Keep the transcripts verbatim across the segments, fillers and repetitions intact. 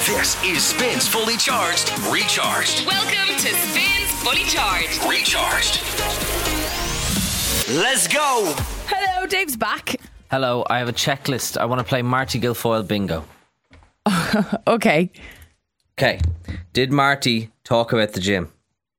This is Spins Fully Charged, Recharged. Welcome to Spins Fully Charged, Recharged. Let's go. Hello, Dave's back. Hello, I have a checklist. I want to play Marty Guilfoyle bingo. Okay. Okay. Did Marty talk about the gym?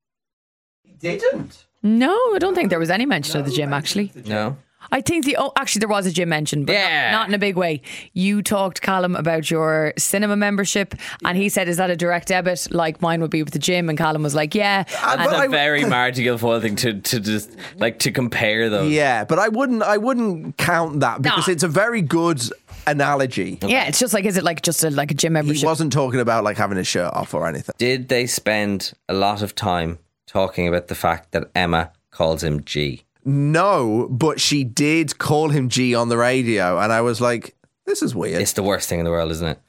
He didn't. No, I don't think there was any mention of the gym, actually. No. I think the oh, actually there was a gym mention, but Yeah. not, not in a big way. You talked, Callum, about your cinema membership, and he said, "Is that a direct debit like mine would be with the gym?" And Callum was like, "Yeah." And That's I- a very Marty Guilfoyle thing to, to just like to compare those. Yeah, but I wouldn't. I wouldn't count that because No. it's a very good analogy. yeah, it's just like, is it like just a, like a gym He membership? wasn't talking about like having his shirt off or anything. Did they spend a lot of time talking about the fact that Emma calls him G? No, but she did call him G on the radio, and I was like, "This is weird." It's the worst thing in the world, isn't it?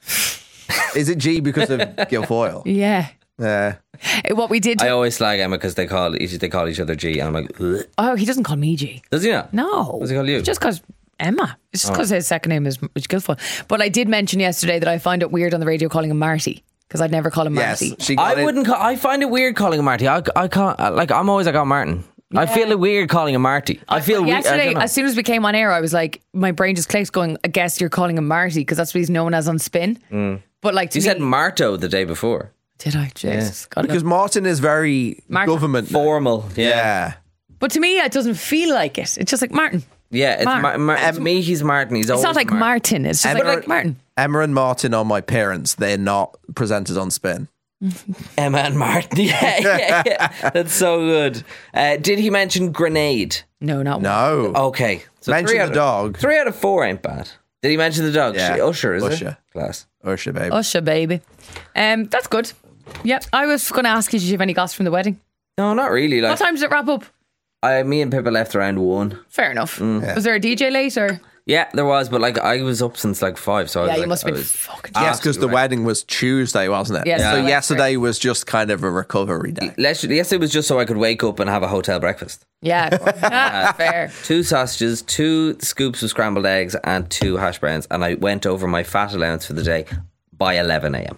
Is it G because of Guilfoyle? Yeah. Yeah. Uh, What we did. I always slag Emma because they call each they call each other G, and I'm like, ugh. oh, he doesn't call me G. Does he not? No. Does he call you? It's just because Emma. It's just because his second name is is Guilfoyle. But I did mention yesterday that I find it weird on the radio calling him Marty, because I'd never call him Yes. Marty. She got I it. wouldn't. Call, I find it weird calling him Marty. I, I can't. Like I'm always like, oh, Martin. I feel it weird calling him Marty. I feel But weird. yesterday, as soon as we came on air, I was like, my brain just clicked, going, "I guess you're calling him Marty because that's what he's known as on Spin." But like, to You me, said Marto the day before. did I? Jesus, gotta go. because Martin is very Martin. government. Formal. Yeah. Yeah. But to me, it doesn't feel like it. It's just like Martin. Yeah. It's Mar- Mar- Mar- to me, he's Martin. He's It's always not like Martin. Martin. It's just Emma- like, like Martin. Emma and Martin are my parents. They're not presenters on Spin. Emma and Martin. Yeah, yeah, yeah. That's so good. Uh, did he mention grenade? No, not one. No. Okay. So Mention three the out of- dog. Three out of four ain't bad. Did he mention the dog? Yeah. She- Usher, is Usher. it? Class. Ursha, baby. Usher, baby. Um, that's good. Yep. I was going to ask you, did you have any goss from the wedding? No, not really. Like What time did it wrap up? I, me and Pippa left around one. Fair enough. Mm. Was there a D J late or? Yeah, there was, but like I was up since like five, so I Yeah, was you like, must I have been was fucking. Yes, because the absolutely right. wedding was Tuesday, wasn't it? Yes, So yeah. yesterday was just kind of a recovery day. Let's- Yesterday was just so I could wake up and have a hotel breakfast. Yeah, ah, fair. Two sausages, two scoops of scrambled eggs, and two hash browns, and I went over my fat allowance for the day by eleven a.m.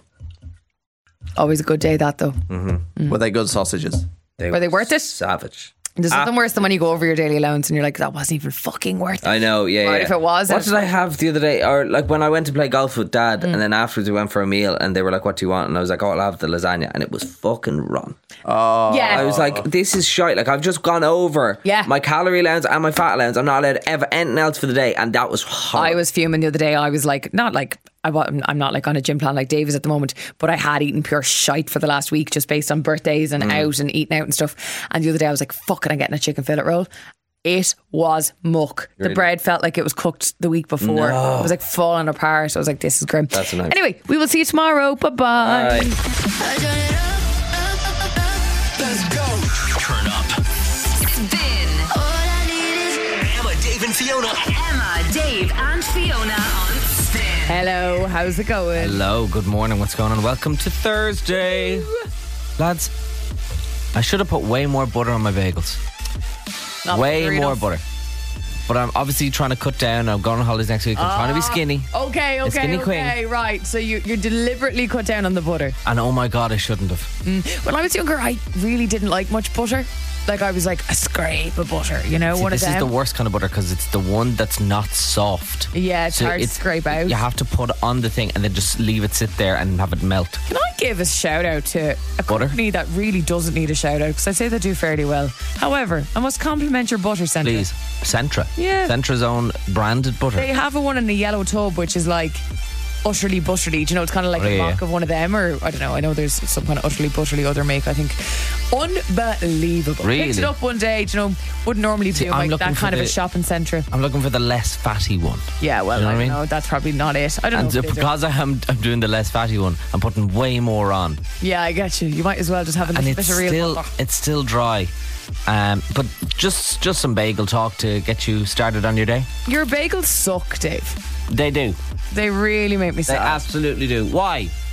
Always a good day, that though. Were they good sausages? Were they worth it? Savage. There's Ah. nothing worse than when you go over your daily allowance and you're like, that wasn't even fucking worth it. I know, yeah. Or yeah. if it was, what it's did I have the other day? Or like when I went to play golf with Dad, Mm. and then afterwards we went for a meal, and they were like, "What do you want?" And I was like, "Oh, I'll have the lasagna," and it was fucking wrong. yeah. I was like, "This is shite." Like I've just gone over Yeah. my calorie allowance and my fat allowance. I'm not allowed to ever anything else for the day, and that was horrible. I was fuming the other day. I was like, not like, I, wa- I'm not like on a gym plan like Dave is at the moment, but I had eaten pure shite for the last week just based on birthdays and out and eating out and stuff. And the other day I was like, fuck it, I'm getting a chicken fillet roll. It was muck. The Really? bread felt like it was cooked the week before. No. It was like falling apart. I was like, this is grim. That's a nightmare. Anyway, we will see you tomorrow. Bye bye. Right. Turn up. Spin. Emma, Dave, and Fiona. Emma, Dave, and Fiona on Spin. Hello, how's it going? Hello, good morning. What's going on? Welcome to Thursday, lads. I should have put way more butter on my bagels. Not way buttery more enough. butter. But I'm obviously trying to cut down. I'm going on holidays next week. I'm trying to be skinny. Okay, okay, skinny okay, right. So you, you're deliberately cut down on the butter. And oh my God, I shouldn't have. When I was younger, I really didn't like much butter. Like I was like a scrape of butter, you know, See, one this of is them. the worst kind of butter because it's the one that's not soft. Yeah, it's hard to scrape out. You have to put it on the thing and then just leave it sit there and have it melt. Can I give a shout out to a Butter? company that really doesn't need a shout out because I say they do fairly well. However, I must compliment your butter centre. Please. Centra. Yeah. Centra's own branded butter. They have a one in a yellow tub which is like utterly buttery. Do you know, it's kind of like Oh, a yeah. mock of one of them, or I don't know. I know there's some kind of utterly buttery other make. I think unbelievable. Really? Picked it up one day. Do you know, wouldn't normally See, do I'm like looking that for kind of a the- shopping centre. I'm looking for the less fatty one. Yeah, well, You know I what I don't mean? know. That's probably not it. I don't And know. if it is or- because I am I'm doing the less fatty one, I'm putting way more on. Yeah, I get you. You might as well just have a And little it's bit of real still butter. it's still dry. Um, but just just some bagel talk to get you started on your day. Your bagels suck, Dave. They do. They really make me They sad. absolutely do. Why?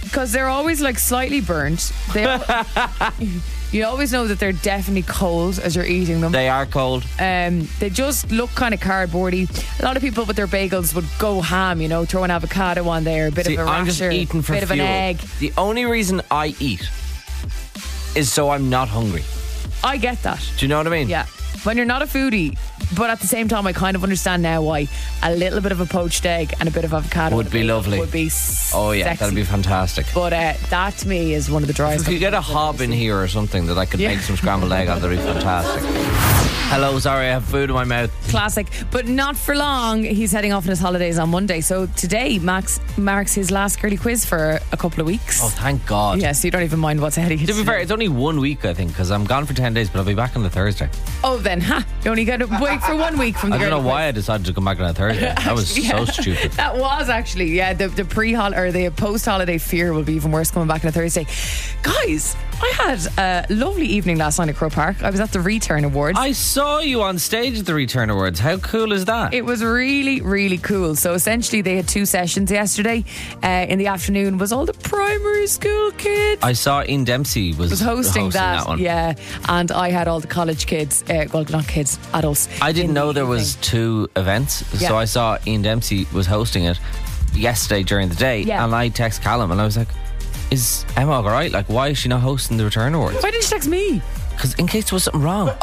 because they're always like slightly burnt. They al- you always know that they're definitely cold as you're eating them. They are cold. Um, they just look kind of cardboardy. A lot of people with their bagels would go ham, you know, throw an avocado on there, a bit See, of a I'm just rasher, eating for bit fuel. of an egg. The only reason I eat is so I'm not hungry. I get that. Do you know what I mean? Yeah. When you're not a foodie, but at the same time, I kind of understand now why a little bit of a poached egg and a bit of avocado Would on a be bagel lovely. Would be s- Oh yeah, sexy. that'd be fantastic. But uh, that to me is one of the driest. If you get a hob in here or something that I could Yeah. make some scrambled egg on, that'd be fantastic. Hello, sorry, I have food in my mouth. Classic, but not for long. He's heading off on his holidays on Monday. So today, Max marks his last girly quiz for a couple of weeks. Oh, thank God. Yeah, so you don't even mind what's ahead of you. To be fair, it's only one week, I think, because I'm gone for ten days, but I'll be back on the Thursday. Oh, then, ha! You only got to wait for one week from the I don't know girly why I decided to come back on a Thursday. That was Actually, yeah. so stupid. That was actually, yeah, the, the pre or the post holiday fear will be even worse coming back on a Thursday. Guys, I had a lovely evening last night at Crow Park. I was at the Return Awards. I saw you on stage at the Return Awards. How cool is that? It was really, really cool. So essentially, they had two sessions yesterday. Uh, in the afternoon was all the primary school kids. I saw Ian Dempsey was, was hosting, that, one. yeah, and I had all the college kids, uh, well, not kids, adults. I didn't in know the there evening. was two events, Yeah. so I saw Ian Dempsey was hosting it yesterday during the day, Yeah. and I text Callum and I was like, "Is Emma all right? Like, why is she not hosting the Return Awards? Why didn't you text me? Because in case there was something wrong."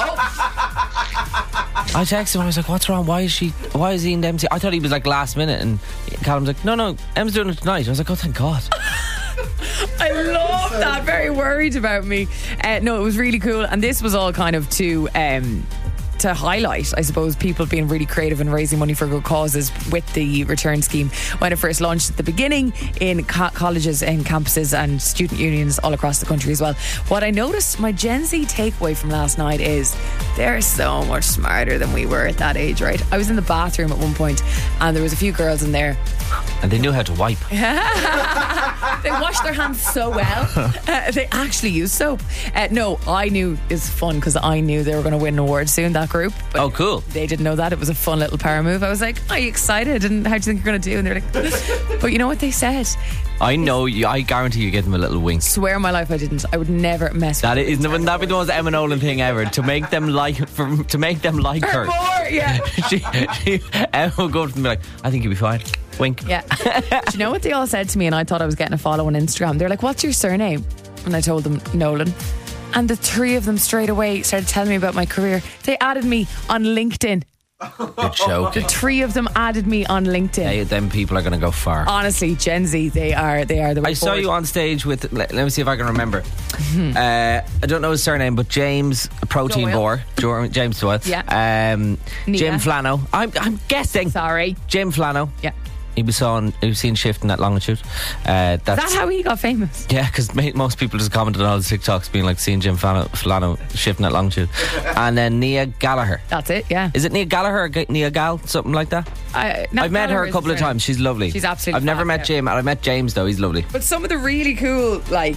I texted him. I was like, "What's wrong? Why is she? Why is Ian Dempsey?" I thought he was like last minute, and Callum's like, "No, no, Emma's doing it tonight." I was like, "Oh, thank God." I love that. Very worried about me. Uh, no, it was really cool, and this was all kind of to um, to highlight, I suppose, people being really creative and raising money for good causes with the return scheme when it first launched at the beginning in co- colleges and campuses and student unions all across the country as well. What I noticed, my Gen Z takeaway from last night is they're so much smarter than we were at that age, right? I was in the bathroom at one point and there was a few girls in there. And they knew how to wipe. They washed their hands so well. Uh, they actually used soap. Uh, no, I knew it was fun because I knew they were going to win an award soon, that group. But Oh, cool. they didn't know that. It was a fun little power move. I was like, are you excited? And how do you think you're going to do? And they're like, but you know what they said? I know you. I guarantee you give them a little wink. Swear on my life I didn't. I would never mess That with is, wouldn't that be the most Emma Nolan thing ever? To make them like, for, to make them like her her. more. Yeah. she, she, Emma will go up to them and be like, "I think you'll be fine." Wink. Yeah. Do you know what they all said to me? And I thought I was getting a follow on Instagram. They're like, what's your surname? And I told them, Nolan. And the three of them straight away started telling me about my career. They added me on LinkedIn. Good joke. The three of them added me on LinkedIn. Hey, them people are going to go far. Honestly, Gen Z, they are they are the way I saw forward. you on stage with, let, let me see if I can remember. uh, I don't know his surname, but James Protein Doyle. Boar. Jo- James Doyle. Yeah. Um, Nia. Jim Flano. I'm, I'm guessing. Sorry. Jim Flano. Yeah. He was on. He was seen shifting at Longitude. Uh, Is that's that how he got famous? yeah, because most people just commented on all the TikToks being like seeing Jim Flano, Flano shifting at Longitude, and then Nia Gallagher. That's it, yeah. Is it Nia Gallagher or G- Nia Gal? Something like that. I, Nat I've met her Gallagher a is couple of his name. times. She's lovely. She's absolutely I've never fab, met yeah. Jim. I met James though. He's lovely. But some of the really cool, like,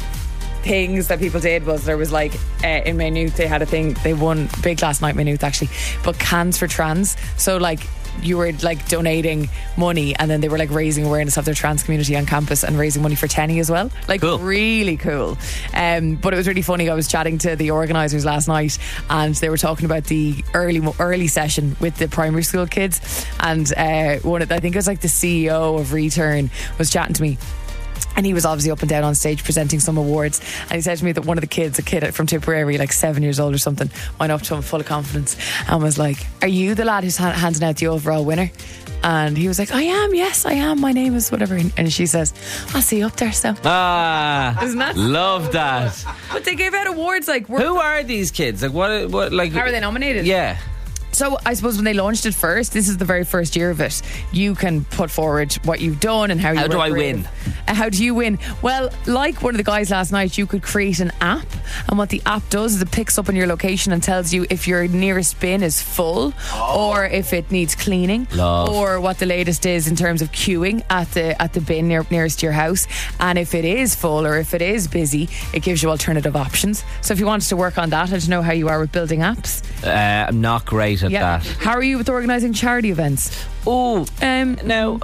things that people did was there was like uh, in Maynooth they had a thing, they won big last night, Maynooth actually, but Cans for Trans. So like you were like donating money and then they were like raising awareness of their trans community on campus and raising money for Tenny as well. Like Cool. really cool. Um, but it was really funny. I was chatting to the organisers last night and they were talking about the early early session with the primary school kids, and uh, one of, I think it was like the C E O of Return was chatting to me. And he was obviously up and down on stage presenting some awards. And he said to me that one of the kids, a kid from Tipperary, like seven years old or something, went up to him full of confidence and was like, "Are you the lad who's ha- handing out the overall winner?" And he was like, "I am, yes, I am. My name is whatever." And she says, "I'll see you up there, so." Ah, Isn't that- love that. But they gave out awards like, we're- Who are these kids? Like what? What? Like how are they nominated? Yeah. So I suppose when they launched it first, this is the very first year of it, you can put forward what you've done and how you How do were I creative. win? Uh, How do you win? Well, like one of the guys last night, you could create an app, and what the app does is it picks up on your location and tells you if your nearest bin is full or if it needs cleaning, Love. or what the latest is in terms of queuing at the at the bin near, nearest to your house. And if it is full or if it is busy, it gives you alternative options. So if you wanted to work on that, I don't know how you are with building apps. Uh, I'm not great at Yeah. that. How are you with organising charity events? Oh, Um, now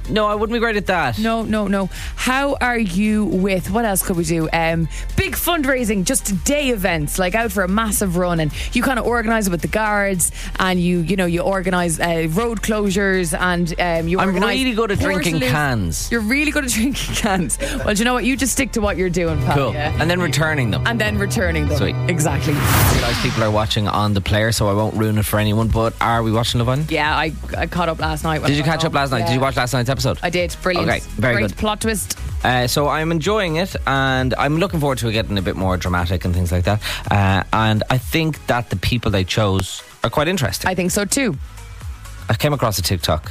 No, I wouldn't be great at that. No, no, no. How are you with, what else could we do? Um, big fundraising, just day events, like out for a massive run, and you kind of organise it with the guards, and you, you know, you organise uh, road closures, and um, you I'm organise really good at horse drinking lifts. cans. You're really good at drinking cans. Well, do you know what? You just stick to what you're doing, pal. Cool. Yeah? And then returning them. And then returning them. Sweet. Exactly. I realise people are watching on the player, so I won't ruin it for anyone, but are we watching Love Island? Yeah, I, I caught up last night. when Did I you got catch up home. last night? Yeah. Did you watch last night's episode? I did. Brilliant. Okay, very Great good. plot twist. Uh, so I'm enjoying it, and I'm looking forward to it getting a bit more dramatic and things like that. Uh, and I think that the people they chose are quite interesting. I think so too. I came across a TikTok.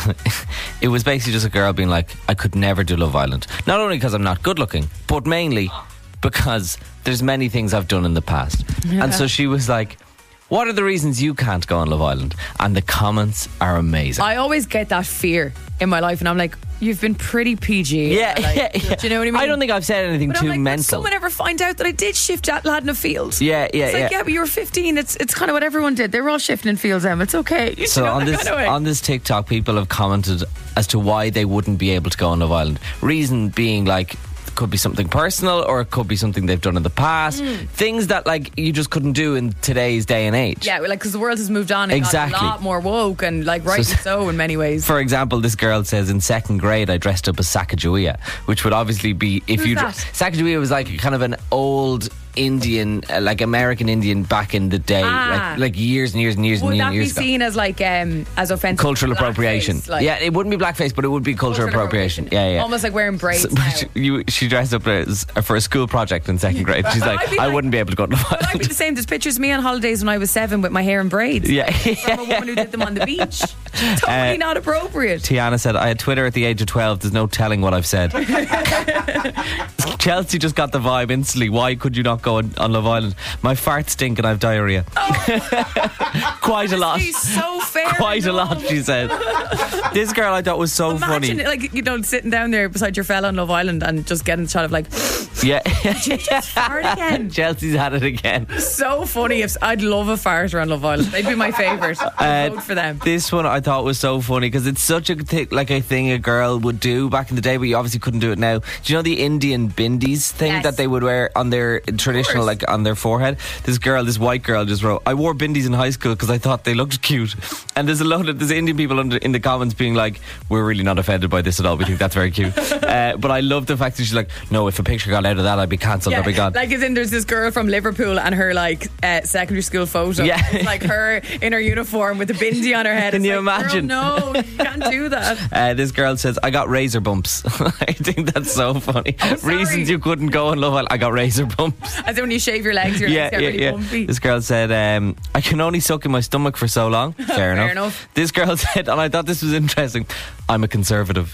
It was basically just a girl being like, I could never do Love Island. Not only because I'm not good looking, but mainly because there's many things I've done in the past. Yeah. And so she was like, what are the reasons you can't go on Love Island? And the comments are amazing. I always get that fear in my life, and I'm like, you've been pretty P G. yeah, Like, yeah, yeah. Do you know what I mean? I don't think I've said anything But too I'm like, would mental. someone ever find out that I did shift that lad in a field? Yeah, yeah, It's like, yeah. yeah, but you were fifteen. It's it's kind of what everyone did. They were all shifting in fields, Em. It's okay. You So know, on that this kind of way. on this TikTok, people have commented as to why they wouldn't be able to go on Love Island. Reason being, like, it could be something personal, or it could be something they've done in the past. Things that, like, you just couldn't do in today's day and age. Yeah, like, because the world has moved on and Exactly. gotten a lot more woke, and like rightly So- so in many ways. For example, this girl says, in second grade I dressed up as Sacagawea, which would obviously be if Who's you that? Sacagawea was like kind of an old Indian, uh, like American Indian back in the day, Ah. like, like years and years and years Would and that be years ago. seen as like um as offensive? Cultural blackface? appropriation. Like, Yeah, it wouldn't be blackface, but it would be cultural, appropriation. Yeah, yeah. Almost like wearing braids. So, now. but she, you, she dressed up as, for a school project in second grade. She's like, I'd be I like- wouldn't be able to go to Love But I'd be Island. the same. There's pictures of me on holidays when I was seven with my hair in braids. Yeah. From a woman who did them on the beach. Totally Uh, not appropriate. Tiana said, I had Twitter at the age of twelve. There's no telling what I've said. Chelsea just got the vibe instantly. Why could you not go on, on Love Island? My farts stink and I have diarrhea. Quite a lot. He's so fair. Quite a lot, she said. This girl I thought was so Imagine, funny. like, you know, sitting down there beside your fella on Love Island and just getting the shot of like, Yeah. fart again. Chelsea's had it again. So funny. If I'd love a farter on Love Island. They'd be my favourite. I'd Uh, vote for them. This one I thought was so funny because it's such a thi- like a thing a girl would do back in the day, but you obviously couldn't do it now. Do you know the Indian bindis thing Yes. that they would wear on their traditional, course. like on their forehead? This girl, this white girl, just wrote, "I wore bindis in high school because I thought they looked cute." And there's a lot of there's Indian people under, in the comments being like, "We're really not offended by this at all. We think that's very cute." uh, but I love the fact that she's like, "No, if a picture got out of that, I'd be cancelled. I'd be gone." like as in there's this girl from Liverpool and her like uh, secondary school photo. Yeah. It's like her in her uniform with a bindi on her head. Can It's you like, imagine? Girl, no, you can't do that. Uh, this girl says, I got razor bumps. I think that's so funny. Oh, sorry. Reasons you couldn't go on Love Island. I got razor bumps. As in when you shave your legs, your Yeah, legs get yeah, really yeah. bumpy. This girl said, um, I can only suck in my stomach for so long. Fair, enough. enough. This girl said, and I thought this was interesting, I'm a conservative.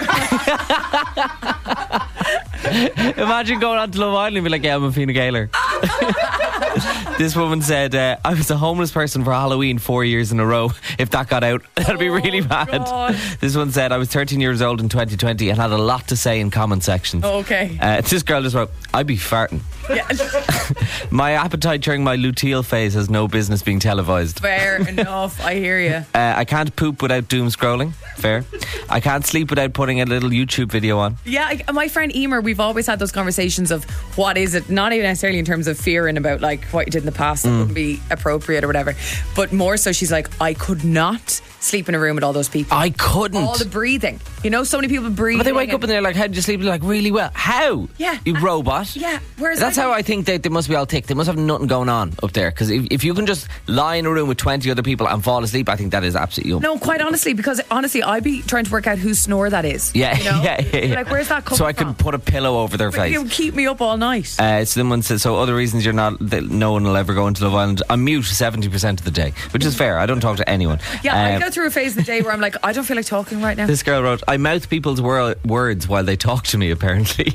Imagine going on to Love Island and be like, yeah, I'm a Fine Gaeler. This woman said, uh, I was a homeless person for Halloween four years in a row. If that got out, that'd be really bad. God. This one said, I was thirteen years old in twenty twenty and had a lot to say in comment sections. Oh, okay. Uh, this girl just wrote, I'd be farting. Yeah. My appetite during my luteal phase has no business being televised. Fair enough. I hear you. Uh, I can't poop without doom scrolling. Fair. I can't sleep without putting a little YouTube video on. Yeah, I, my friend Emer, we've always had those conversations of what is it, not even necessarily in terms of fearing about like what you did in the past that wouldn't be appropriate or whatever, but more so she's like, I could not sleep in a room with all those people. I couldn't. All the breathing. You know, so many people breathing. But they wake up and they're like, how did you sleep? They're like, really well. How? Yeah. You Uh, robot. yeah. Whereas That's I- how I think they, they must be all ticked. They must have nothing going on up there. Because if, if you can just lie in a room with twenty other people and fall asleep, I think that is absolutely... No, quite honestly, because honestly, I'd be trying to work out whose snore that is. Yeah, you know? yeah, yeah, yeah. Like, where's that coming So I from? could put a pillow over their But face. it would keep me up all night. Uh, someone said, so other reasons you're not, that no one will ever go into Love Island. I'm mute seventy percent of the day, which is fair. I don't talk to anyone. yeah, I Um, go through a phase of the day where I'm like, I don't feel like talking right now. This girl wrote, I mouth people's wor- words while they talk to me, apparently.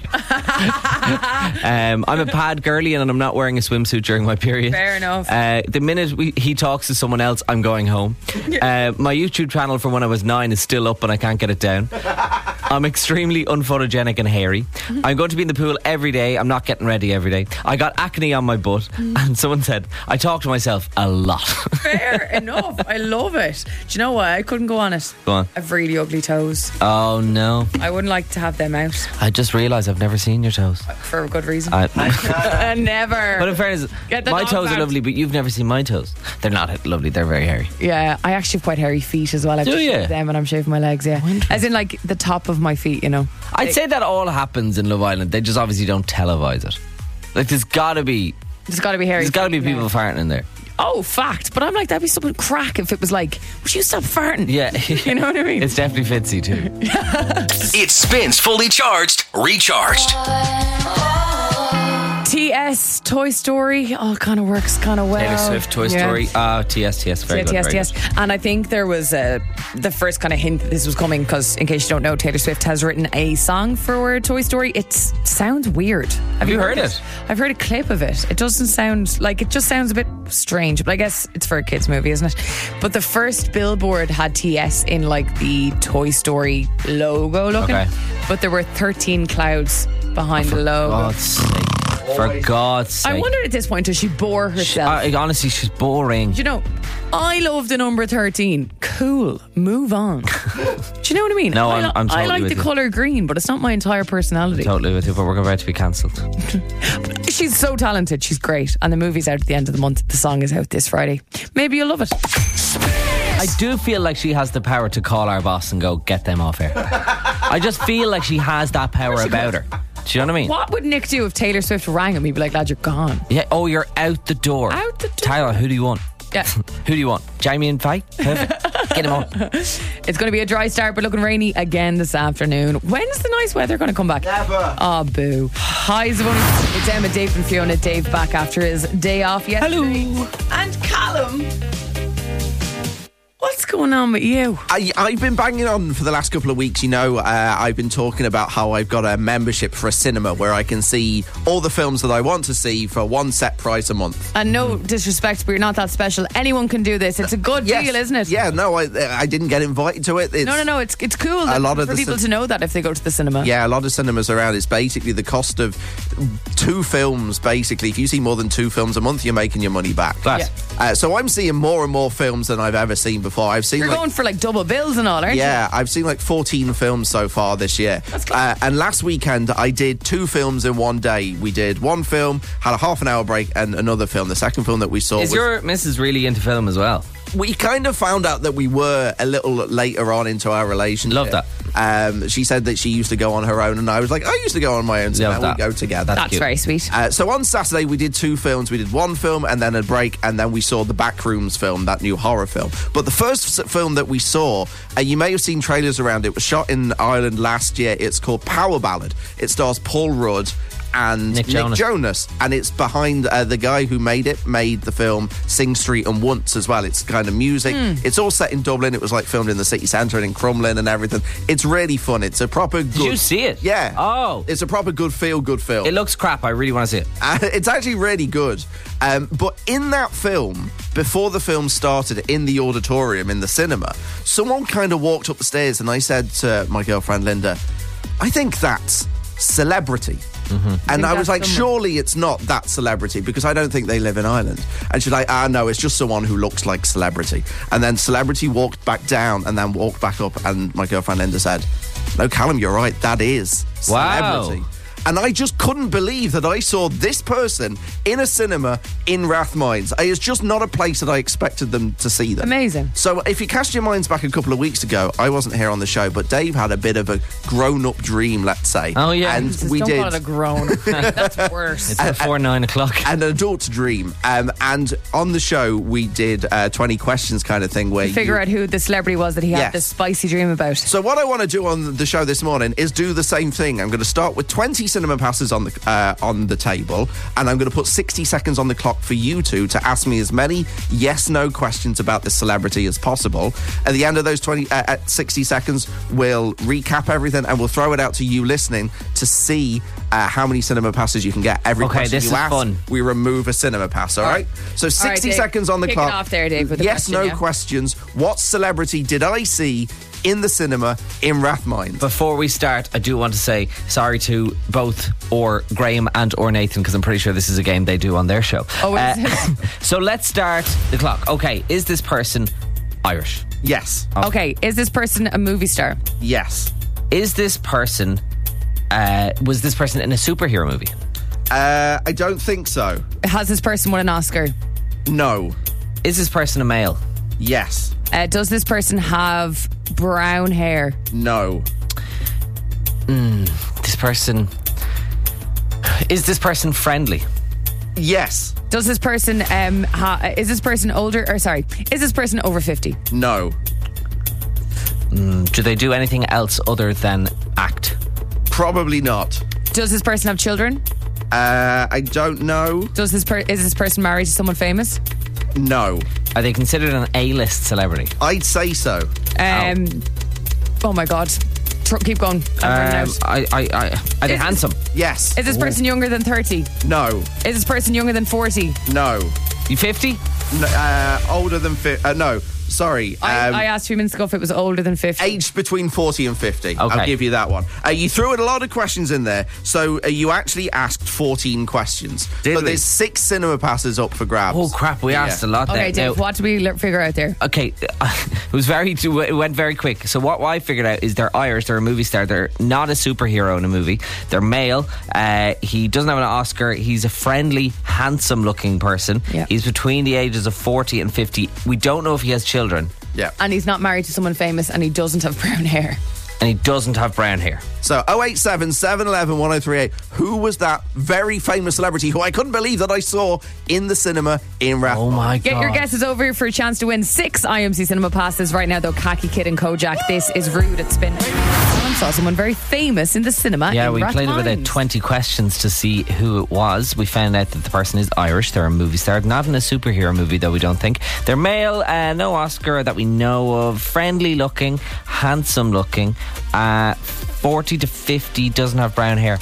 um, I'm a pad girly and I'm not wearing a swimsuit during my period. Fair enough. Uh, the minute we, he talks to someone else, I'm going home. Uh, my YouTube channel from when I was nine is still up and I can't get it down. I'm extremely unphotogenic and hairy. I'm going to be in the pool every day. I'm not getting ready every day. I got acne on my butt. And someone said, I talk to myself a lot. Fair enough. I love it. Do you know what? I couldn't go on it. Go on. I've really ugly toes. Oh, no. I wouldn't like to have them out I just realised I've never seen your toes. for a good reason. I, Uh, never. but in fairness, Get the my dog toes out. are lovely, but you've never seen my toes. They're not lovely, they're very hairy. Yeah, I actually have quite hairy feet as well. I have Do to you? shave them when I'm shaving my legs, yeah. As in like the top of my feet, you know. I'd say that all happens in Love Island. They just obviously don't televise it. Like, there's gotta be, There's got to be hairy there's gotta be feet, people yeah. farting in there. Oh, fact. But I'm like, that'd be something crack if it was like, would you stop farting? Yeah. You know what I mean? It's definitely Fitzy too. It spins fully charged, recharged. T S, Toy Story, all kind of works kind of well. Taylor Swift, Toy Yeah. Story. Ah, T S, T S, very good. Yes, very yes, yes. And I think there was uh, the first kind of hint that this was coming because, in case you don't know, Taylor Swift has written a song for Toy Story. It sounds weird. Have, you heard it? I've heard a clip of it. It doesn't sound like it. Just sounds a bit strange. But I guess it's for a kids' movie, isn't it? But the first billboard had T S in like the Toy Story logo looking. Okay. But there were thirteen clouds behind the logo. God's sake. For God's sake. I wondered at this point, does she bore herself? I, honestly, she's boring. Do you know, I love the number thirteen. Cool. Move on. Do you know what I mean? No, I, I'm- li- I'm totally I like with the you. colour green, but it's not my entire personality. Totally with you, but we're about to be cancelled. She's so talented. She's great. And the movie's out at the end of the month. The song is out this Friday. Maybe you'll love it. I do feel like she has the power to call our boss and go, get them off air. I just feel like she has that power about her. Do you know what I mean? What would Nick do if Taylor Swift rang him? He'd be like, lad, you're gone. Yeah. Oh, you're out the door. Out the door. Tyler, who do you want? Yeah. Who do you want? Jamie and Faye? Perfect. Get him on. It's going to be a dry start, but looking rainy again this afternoon. When's the nice weather going to come back? Never. Oh, boo. Hi, Zavoni. It's Emma, Dave and Fiona. Dave back after his day off yesterday. Hello. And Callum. What's going on with you? I, I've been banging on for the last couple of weeks. You know, uh, I've been talking about how I've got a membership for a cinema where I can see all the films that I want to see for one set price a month. And no disrespect, but you're not that special. Anyone can do this. It's a good Yes. deal, isn't it? Yeah, no, I, I didn't get invited to it. It's, No, no, no. It's it's cool that, A lot of for the people cin- to know that if they go to the cinema. Yeah, a lot of cinemas around. It's basically the cost of two films. Basically, if you see more than two films a month, you're making your money back. Class. Uh, so I'm seeing more and more films than I've ever seen before. I've seen You're like, going for like double bills and all, aren't yeah, I've seen like fourteen films so far this year. That's cool. Uh, and last weekend, I did two films in one day. We did one film, had a half an hour break, and another film. The second film that we saw Is was... your missus really into film as well? We kind of found out that we were a little later on into our relationship. Love that. Um, she said that she used to go on her own, and I was like, I used to go on my own, so Love now that. we go together. you? That's cute. very sweet. Uh, so on Saturday we did two films. We did one film and then a break, and then we saw the Backrooms film, that new horror film. But the first s- film that we saw, uh, you may have seen trailers around it, was shot in Ireland last year. It's called Power Ballad. It stars Paul Rudd and Nick Jonas. Jonas, and it's behind uh, the guy who made it, made the film Sing Street and Once as well. It's kind of music. It's all set in Dublin. It was like filmed in the city centre and in Crumlin and everything. It's really fun. It's a proper good... Did you see it? Yeah. Oh. It's a proper good feel-good film. It looks crap. I really want to see it. Uh, it's actually really good. Um, but in that film, before the film started in the auditorium, in the cinema, someone kind of walked up the stairs and I said to my girlfriend Linda, I think that's celebrity. Mm-hmm. And I was like, that's someone- surely it's not that celebrity because I don't think they live in Ireland. And she's like, ah, no, it's just someone who looks like celebrity. And then celebrity walked back down and then walked back up. And my girlfriend Linda said, no, Callum, you're right. That is celebrity. Wow. And I just couldn't believe that I saw this person in a cinema in Rathmines. It's just not a place that I expected them to see them. Amazing. So if you cast your minds back a couple of weeks ago, I wasn't here on the show, but Dave had a bit of a grown-up dream, let's say. Oh, yeah. And Jesus, we don't did call it a groan. That's worse. It's before nine o'clock. an adult dream. Um, and on the show, we did uh, twenty questions kind of thing where Figure you, out who the celebrity was that he had Yes. this spicy dream about. So what I want to do on the show this morning is do the same thing. I'm going to start with twenty cinema passes on the uh, on the table, and I'm going to put sixty seconds on the clock for you two to ask me as many yes/no questions about this celebrity as possible. At the end of those twenty, uh, at sixty seconds, we'll recap everything and we'll throw it out to you listening to see uh, how many cinema passes you can get. Every Okay, question this you is ask, fun. we remove a cinema pass. All right. So sixty Dave. seconds on the Kick it clock. off there, Dave, with the yes/no question, yeah? questions. What celebrity did I see in the cinema in Rathmines. Before we start, I do want to say sorry to both or Graham and or Nathan, because I'm pretty sure this is a game they do on their show. Oh, is Uh, so let's start the clock. Okay, is this person Irish? Yes. Okay, is this person a movie star? Yes. Is this person, uh, was this person in a superhero movie? Uh, I don't think so. Has this person won an Oscar? No. Is this person a male? Yes. Uh, does this person have brown hair? No. This person, is this person friendly? Yes. Does this person um ha- is this person older or sorry is this person over fifty? No. Do they do anything else other than act? Probably not. Does this person have children? Uh, I don't know. Does this per- is this person married to someone famous? No. Are they considered an A-list celebrity? I'd say so. Um oh my god. Tr- keep going. I'm running Um, out. I, I, I, are they Is- handsome? Yes. Is this person younger than thirty? No. Is this person younger than forty? No. You fifty? No, uh, older than fifty. Uh, no. Sorry. I, Um, I asked a few minutes ago if it was older than fifty. aged between forty and fifty. Okay. I'll give you that one. Uh, you threw in a lot of questions in there, so uh, you actually asked fourteen questions. Did but we? there's six cinema passes up for grabs. Oh crap, we Yeah. asked a lot there. Okay, Dave, Now- what did we le- figure out there? Okay, it was very. It went very quick. So what I figured out is they're Irish. They're a movie star. They're not a superhero in a movie. They're male. Uh, he doesn't have an Oscar. He's a friendly, handsome-looking person. Yeah. He's between the ages of forty and fifty. We don't know if he has children, Yeah. And he's not married to someone famous and he doesn't have brown hair. and he doesn't have brown hair. So oh eight seven, seven one one, one oh three eight. Who was that very famous celebrity who I couldn't believe that I saw in the cinema in Rathmines? Oh my Get god! your guesses over here for a chance to win six I M C Cinema passes right now, though. Khaki Kid and Kojak. This is Rude at Spin. Alan saw someone very famous in the cinema. Yeah, in we played about Rathmines. twenty questions to see who it was. We found out that the person is Irish. They're a movie star, not in a superhero movie, though. We don't think they're male. Uh, no Oscar that we know of. Friendly looking, handsome looking. Uh, forty to fifty, doesn't have brown hair.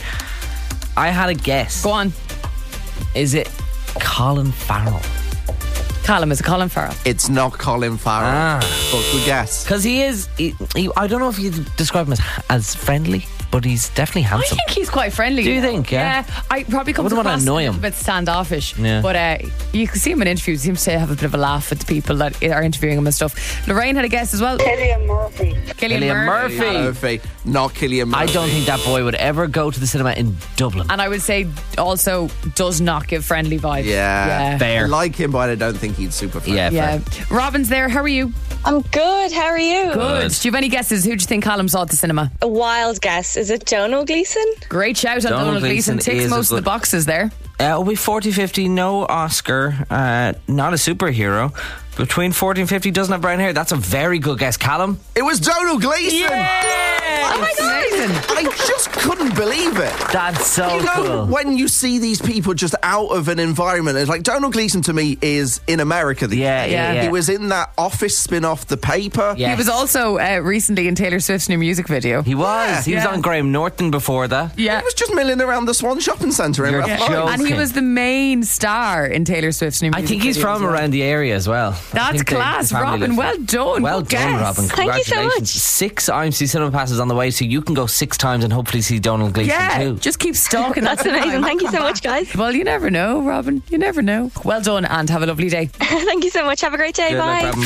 I had a guess. Go on. Is it Colin Farrell? Callum is a Colin Farrell. It's not Colin Farrell. Ah. But good guess. Because he is. He, he, I don't know if you describe him as as friendly, but he's definitely I handsome. think he's quite friendly. Do you know. think, yeah? Yeah. I probably comes wouldn't wanna across annoy a little him. bit standoffish. Yeah. But uh, you can see him in interviews. He seems to have a bit of a laugh with the people that are interviewing him and stuff. Lorraine had a guess as well. Cillian Murphy. Killian Cillian Murphy. Murphy. Murphy, not Cillian I Murphy. don't think that boy would ever go to the cinema in Dublin. And I would say also does not give friendly vibes. Yeah. Yeah. Fair. I like him, but I don't think he's super friendly. Yeah, Yeah. fair. Robin's there. How are you? I'm good. How are you? Good. Do you have any guesses? Who do you think Callum saw at the cinema? A wild guess. Is it Donal Gleeson? Great shout on Donald Donald Gleeson. Gleeson Ticks is a most of the good- boxes there. Uh, it'll be forty fifty, no Oscar, uh, not a superhero. Between forty and fifty, doesn't have brown hair. That's a very good guess, Callum. It was Donald Gleeson. Oh my God. I just couldn't believe it. That's so You know, cool. when you see these people just out of an environment, it's like Donald Gleeson to me is in America. these Yeah, days. yeah, yeah. He was in that Office spin-off, The Paper. Yeah. He was also uh, recently in Taylor Swift's new music video. He was. Yeah. he was Yeah. on Graham Norton before that. Yeah. He was just milling around the Swan Shopping Centre in You're Rathmines. joking. And he was the main star in Taylor Swift's new I music think he's video from as well. around the area as well. I That's think they- class, the family Robin. lives- Well done. Well Good done, guess. Robin. Thank you so Congratulations. much. Six I M C cinema passes on the way, so you can go six times and hopefully see Donald Gleeson Yeah, too. just keep stalking. That's that amazing. time. Thank you so Come much, back. guys. Well, you never know, Robin. You never know. Well done, and have a lovely day. Thank you so much. Have a great day. Good luck, Bye. Robin.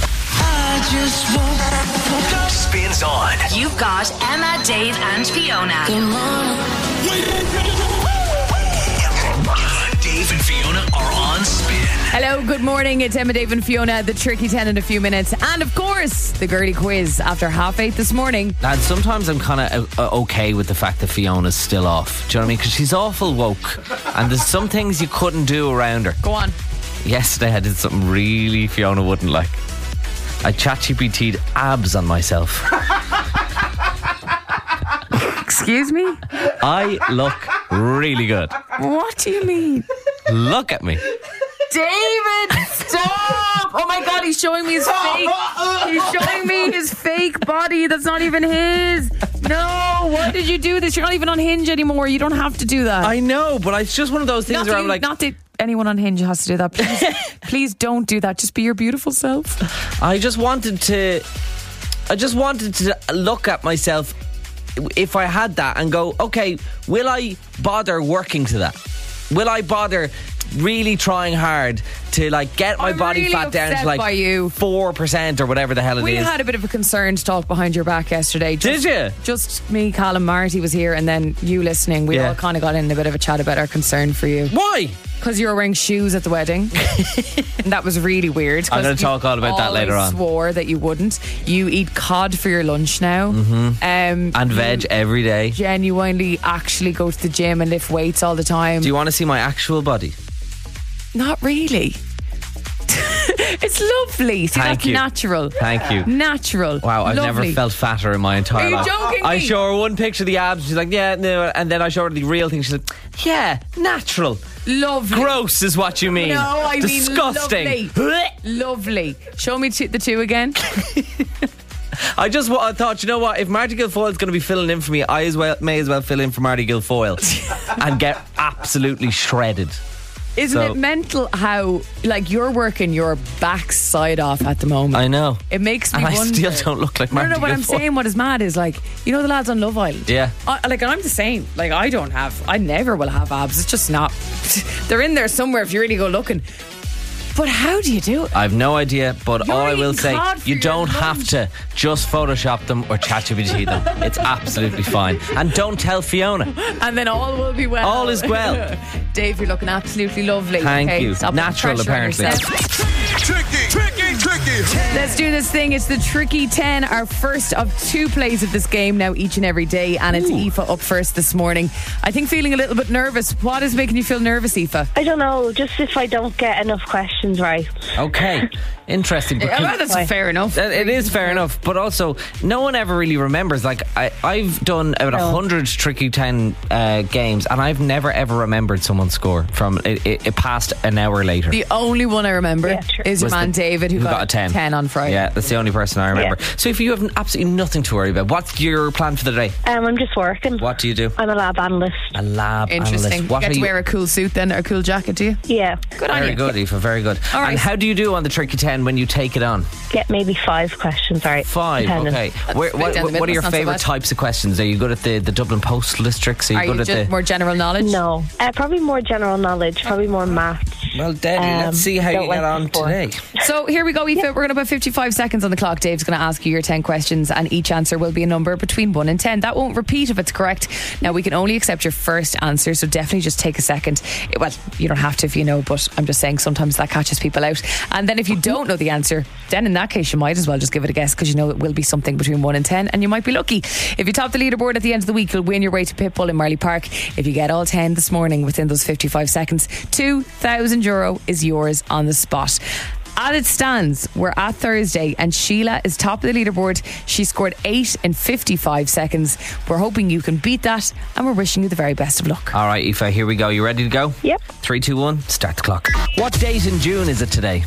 Bye. Spins on. You've got Emma, Dave, and Fiona. Dave and Fiona are on Spin. Hello, good morning. It's Emma, Dave, and Fiona. The Tricky ten in a few minutes, and of course, the girly quiz after half eight this morning. Lads, sometimes I'm kind of uh, okay with the fact that Fiona's still off. Do you know what I mean? Because she's awful woke. And there's some things you couldn't do around her. Go on. Yesterday I did something really Fiona wouldn't like. I ChatGPT'd abs on myself. Excuse me. I look really good. What do you mean, Look at me. David? Stop! Oh my God, he's showing me his fake. He's showing me his fake body. That's not even his. No, why did you do this? You're not even on Hinge anymore. You don't have to do that. I know, but it's just one of those things Not where that, I'm you- like, not that anyone on Hinge has to do that. Please, please don't do that. Just be your beautiful self. I just wanted to. I just wanted to look at myself if I had that and go, okay, will I bother working to that? Will I bother really trying hard to like get my I'm body really fat down upset to like by you. four percent or whatever the hell it We is? had a bit of a concerned talk behind your back yesterday. Just, Did you? Just me, Callum, Marty was here, and then you listening. We Yeah. all kind of got in a bit of a chat about our concern for you. Why? Because you were wearing shoes at the wedding. And that was really weird. 'cause I'm gonna you talk all about that later always on. swore that you wouldn't. You eat cod for your lunch now. Mm-hmm. Um, And veg every day. genuinely actually go to the gym and lift weights all the time. Do you want to see my actual body? Not really. It's lovely. See, Thank that's you. natural. Thank you. Natural. Wow, I've never Lovely. felt fatter in my entire Are you life. joking I me? show her one picture of the abs. She's like, yeah, no. And then I show her the real thing. She's like, yeah, natural. Lovely. Gross is what you mean. No, I mean disgusting. lovely. Lovely. Show me two, the two again. I just wa- I thought, you know what? If Marty Guilfoyle's going to be filling in for me, I as well may as well fill in for Marty Guilfoyle and get absolutely shredded. Isn't So- it mental how, like, you're working your backside off at the moment? I know. It makes me And I wonder. still don't look like No, Marty no, what I'm Guilfoyle. saying, what is mad is, like, you know the lads on Love Island? Yeah. I, like, I'm the same. Like, I don't have, I never will have abs. It's just not. They're in there somewhere if you really go looking. But how do you do it? I've no idea, but You're all I will eating say, cod for you your don't lunch. have to just Photoshop them or ChatGPT them. It's absolutely fine. And don't tell Fiona. And then all will be well. All is well. Dave, you're looking absolutely lovely. Thank okay? you. Stop putting Natural, pressure on apparently. yourself. Tricky, tricky, tricky. Let's do this thing. It's the Tricky ten, our first of two plays of this game now each and every day. And it's Aoife up first this morning. I think feeling a little bit nervous. What is making you feel nervous, Aoife? I don't know, just if I don't get enough questions right. Okay. Interesting. Yeah, because- well, that's fair enough. That- It is fair enough, but also no one ever really remembers. Like I, I've done about a No. hundred Tricky Ten uh, games, and I've never ever remembered someone's score from it, it, it passed an hour later. The only one I remember Yeah, true. is your Was man the- David, who, who got, got a ten. ten on Friday. Yeah, that's the only person I remember. Yeah. So if you have absolutely nothing to worry about, what's your plan for the day? Um, I'm just working. What do you do? I'm a lab analyst. A lab Interesting. analyst. What you get are to you? wear a cool suit then, or a cool jacket, do you? Yeah, Good on Very you. good, Aoife. Very good. All right. And how do you do on the Tricky Ten when you take it on? get maybe five questions right. Five. depending. Okay. Where, split what, down the middle, what are your that's not so favourite bad. types of questions? Are you good at the, the Dublin Postal Districts? Are you Are good you at just the? more general knowledge? No, uh, probably more general knowledge, probably more maths. Well, Daddy, Um, let's see how don't you get like on the sport. today. So here we go, Aoife. We're going to put fifty-five seconds on the clock. Dave's going to ask you your ten questions, and each answer will be a number between one and ten. That won't repeat if it's correct. Now, we can only accept your first answer, so definitely just take a second. It- well, you don't have to if you know, but I'm just saying sometimes that catches people out. And then if you don't know the answer, then in that case, you might as well just give it a guess, because you know it will be something between one and ten, and you might be lucky. If you top the leaderboard at the end of the week, you'll win your way to Pitbull in Marley Park. If you get all ten this morning within those fifty-five seconds, two thousand euro is yours on the spot. As it stands, we're at Thursday and Sheila is top of the leaderboard. She scored eight in fifty-five seconds. We're hoping you can beat that, and we're wishing you the very best of luck. All right, Aoife, here we go. You ready to go? Yep. Three, two, one. Start the clock. What date in June is it today?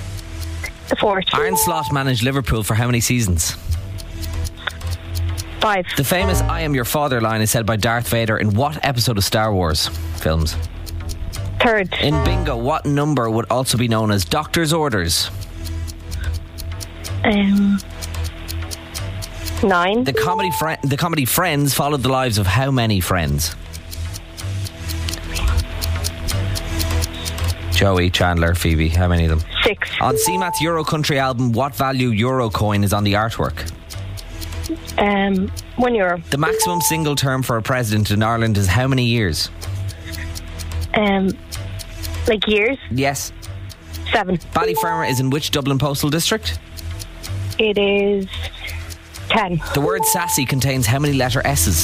The fourth. Aaron Slot managed Liverpool for how many seasons? Five. The famous "I am your father" line is said by Darth Vader in what episode of Star Wars films? Third. In bingo, what number would also be known as doctor's orders? Um, nine. The comedy fri- the comedy Friends followed the lives of how many friends? Joey, Chandler, Phoebe, how many of them? Six. On C MAT's Euro Country album, what value Euro coin is on the artwork? Um, one euro. The maximum single term for a president in Ireland is how many years? Um, like years. Yes. Seven. Ballyfermot is in which Dublin postal district? It is ten. The word sassy contains how many letter S's?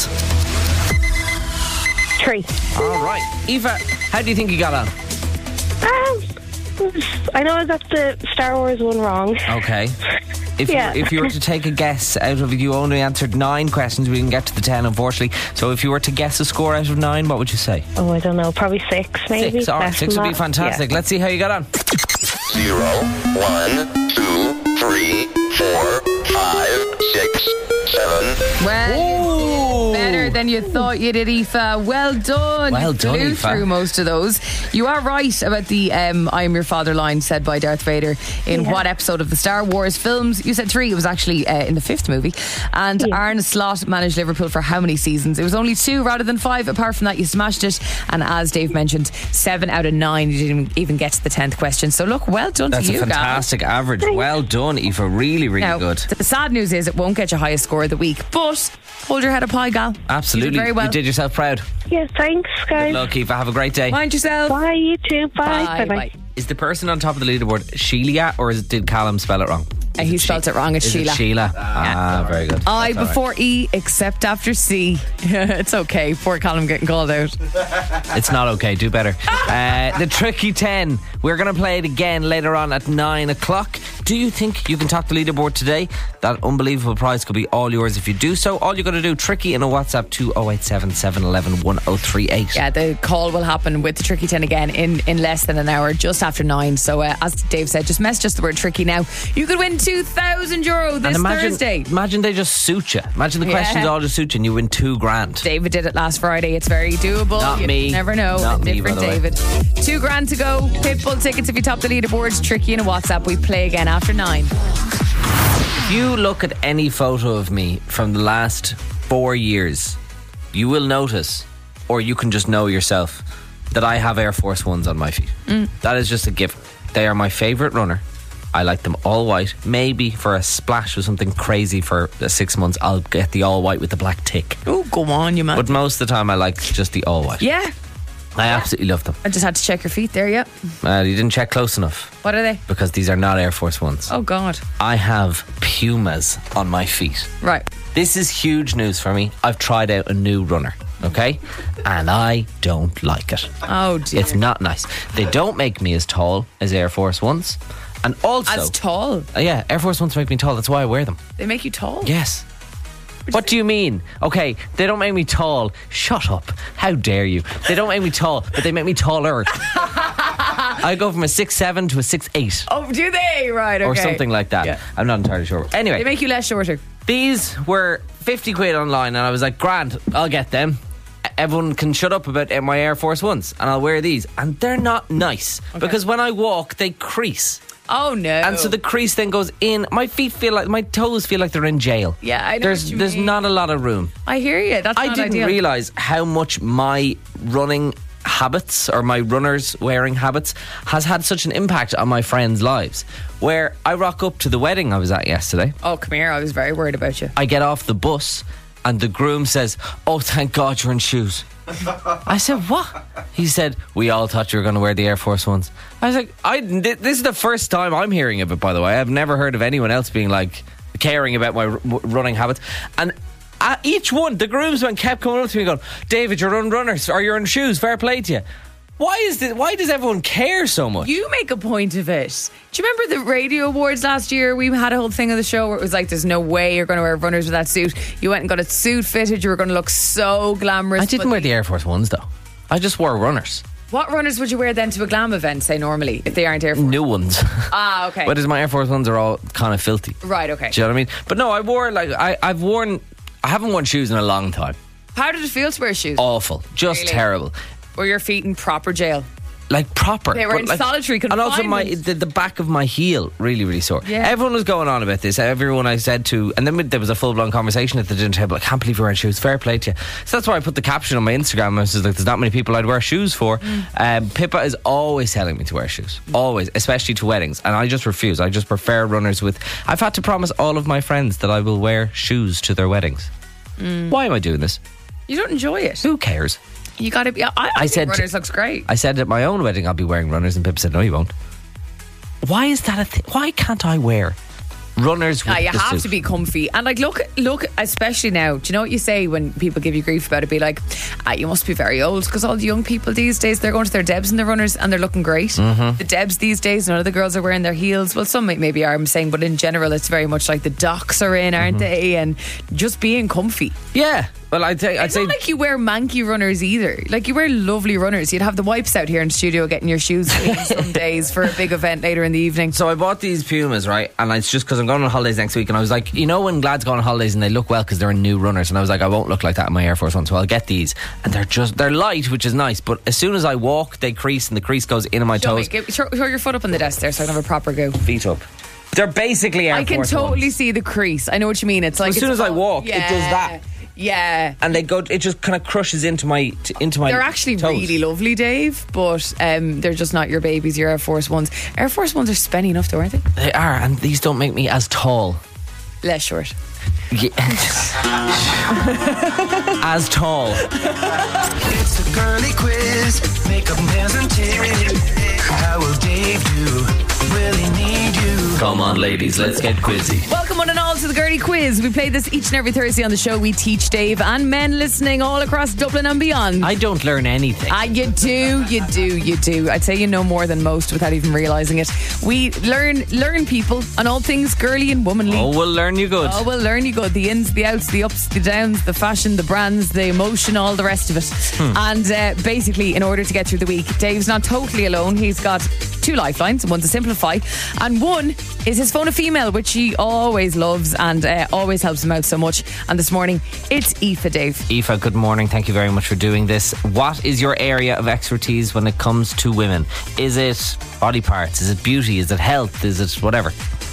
Three. All right. Aoife, how do you think you got on? Um, I know I got the Star Wars one wrong. Okay. If, Yeah. you, if you were to take a guess out of, you only answered nine questions, we didn't get to the ten, unfortunately. So if you were to guess a score out of nine, what would you say? Oh, I don't know. Probably six, maybe. Six. All right, Less six than would be that. fantastic. Yeah. Let's see how you got on. Zero, one, two, three, four, five, six, seven. Well, better than you thought you did, Aoife. Well done. Well you done, flew Aoife. through most of those. You are right about the um, I am your father line said by Darth Vader in Yeah. what episode of the Star Wars films? You said three. It was actually uh, in the fifth movie. And Yeah. Arne Slot managed Liverpool for how many seasons? It was only two rather than five. Apart from that, you smashed it. And as Dave mentioned, seven out of nine. You didn't even get to the tenth question. So look, well done That's to a you, Gal. fantastic average. Well done, Aoife. Really, really Now, good. the sad news is it won't get your highest score of the week, but hold your head up high, Gal. Absolutely. You did very well. You did yourself proud. Yeah, thanks, guys. Look, Aoife, have a great day. Mind yourself. Bye, you too. Bye. Bye. Bye-bye. Bye. Is the person on top of the leaderboard Sheila, or is it, did Callum spell it wrong? Uh, he spelt it wrong. It's Is Sheila. it Sheila? Ah, very good. I That's all right. before E, except after C. It's okay. Poor Colin getting called out. It's not okay. Do better. uh, the Tricky ten. We're going to play it again later on at nine o'clock. Do you think you can top the leaderboard today? That unbelievable prize could be all yours if you do so. All you got to do, Tricky in a WhatsApp to oh eight seven, seven one one, one oh three eight. Yeah, the call will happen with the Tricky ten again in, in less than an hour, just after nine. So, uh, as Dave said, just mess just the word tricky now. You could win two thousand euro this And imagine, Thursday. imagine they just suit you. Imagine the Yeah. questions all just suit you and you win two grand. David did it last Friday. It's very doable. Not you me. never know. Not A me, different by the way. David. Two grand to go. Pitbull tickets if you top the leaderboards. Tricky in a WhatsApp. We play again after nine. If you look at any photo of me from the last four years, you will notice, or you can just know yourself, that I have Air Force Ones on my feet. Mm. That is just a given. They are my favourite runner. I like them all white. Maybe for a splash or something crazy for uh, six months, I'll get the all white with the black tick. Oh, go on, you man. But most of the time, I like just the all white. yeah, I absolutely love them. I just had to check your feet there, yeah. Uh, you didn't check close enough What are they? because these are not Air Force Ones. Oh, God. I have Pumas on my feet. Right. This is huge news for me. I've tried out a new runner, okay? And I don't like it. Oh, dear. It's not nice. They don't make me as tall as Air Force Ones. And also... As tall. Uh, yeah, Air Force Ones make me tall. That's why I wear them. They make you tall? Yes. What do you mean? Okay, they don't make me tall. Shut up. How dare you? They don't make me tall, but they make me taller. I go from a six seven to a six eight. Oh, do they? Right, okay. Or something like that. Yeah. I'm not entirely sure. Anyway. They make you less shorter. These were fifty quid online, and I was like, grand, I'll get them. Everyone can shut up about my Air Force Ones, and I'll wear these. And they're not nice, because when I walk, they crease. Oh, no. And so the crease then goes in. My feet feel like, my toes feel like they're in jail. Yeah, I know There's, what you there's mean. not a lot of room. I hear you. That's I not didn't ideal. realise how much my running habits or my runners wearing habits has had such an impact on my friends' lives. Where I rock up to the wedding I was at yesterday, Oh, come here. I was very worried about you. I get off the bus and the groom says, "Oh, thank God you're in shoes." I said, "What?" He said, "We all thought you were going to wear the Air Force Ones." I was like, I, this is the first time I'm hearing of it, by the way. I've never heard of anyone else being like caring about my r- running habits. And uh, each one, the groomsmen kept coming up to me going, "David, you're on runners or you're in shoes. Fair play to you." Why is this, why does everyone care so much? You make a point of it. Do you remember the radio awards last year? We had a whole thing on the show where it was like, there's no way you're going to wear runners with that suit. You went and got a suit fitted. You were going to look so glamorous. I didn't but wear the Air Force Ones though. I just wore runners. What runners would you wear then to a glam event, say, normally, if they aren't Air Force? New ones. Ah, okay. But my Air Force Ones are all kind of filthy. Right, okay. Do you know what I mean? But no, I wore like I, I've worn I haven't worn shoes in a long time. How did it feel to wear shoes? Awful. Just Really? terrible. Were your feet in proper jail? Like proper. They were But in like- solitary And also my confinement. the, the back of my heel really, really sore. Yeah. Everyone was going on about this. Everyone I said to, and then there was a full blown conversation at the dinner table. I can't believe you're wearing shoes. Fair play to you. So that's why I put the caption on my Instagram. I was just like, there's not many people I'd wear shoes for. Mm. Um, Pippa is always telling me to wear shoes. Always, especially to weddings. And I just refuse. I just prefer runners with. I've had to promise all of my friends that I will wear shoes to their weddings. Mm. Why am I doing this? You don't enjoy it. Who cares? You got to be. I, I, I think said- runners looks great. I said at my own wedding I'll be wearing runners, and Pippa said, no, you won't. Why is that a thing? Why can't I wear runners with Ah, you the have suit? to be comfy. And like, look, look, especially now, do you know what you say when people give you grief about it? Be like, ah, you must be very old, because all the young people these days, they're going to their Debs and their runners and they're looking great. Mm-hmm. The Debs these days, none of the girls are wearing their heels. Well, some may- maybe are, I'm saying, but in general, it's very much like the docs are in, aren't Mm-hmm. they? And just being comfy. Yeah, Well, I'd say, I'd It's say not like you wear manky runners either. Like you wear lovely runners. You'd have the wipes out here in the studio getting your shoes clean some days for a big event later in the evening. So I bought these Pumas, right? And it's just because I'm going on holidays next week. And I was like, you know when lads go on holidays and they look well because they're in new runners. And I was like, I won't look like that in my Air Force One. So I'll get these. And they're just, they're light, which is nice. But as soon as I walk, they crease and the crease goes into my Show me, toes. give, throw, throw your foot up on the desk there so I can have a proper go. Feet up. They're basically Air I can Force totally Ones. see the crease. I know what you mean. It's like as soon it's as I all- walk, it yeah, does that. Yeah. And they go, it just kind of crushes into my, t- into my They're actually toes. really lovely, Dave, but um, they're just not your babies, your Air Force Ones. Air Force Ones are spenny enough though, aren't they? They are, and these don't make me as tall. Less short. Yeah. As tall. It's a girly quiz. Makeup, nails, and tips. How will Dave do? Will he need you? Come on, ladies, let's get quizzy. Welcome one and all to the Girly Quiz. We play this each and every Thursday on the show. We teach Dave and men listening all across Dublin and beyond. I don't learn anything. Ah, you do, you do, you do. I'd say you know more than most without even realising it. We learn learn people on all things girly and womanly. Oh, we'll learn you good. Oh, we'll learn you good. The ins, the outs, the ups, the downs, the fashion, the brands, the emotion, all the rest of it. Hmm. And uh, basically, in order to get through the week, Dave's not totally alone. He's got two lifelines. One's to simplify, and one is his phone a female, which he always loves and uh, always helps him out so much. And this morning, it's Aoife, Dave. Aoife, good morning. Thank you very much for doing this. What is your area of expertise when it comes to women? Is it body parts? Is it beauty? Is it health? Is it whatever?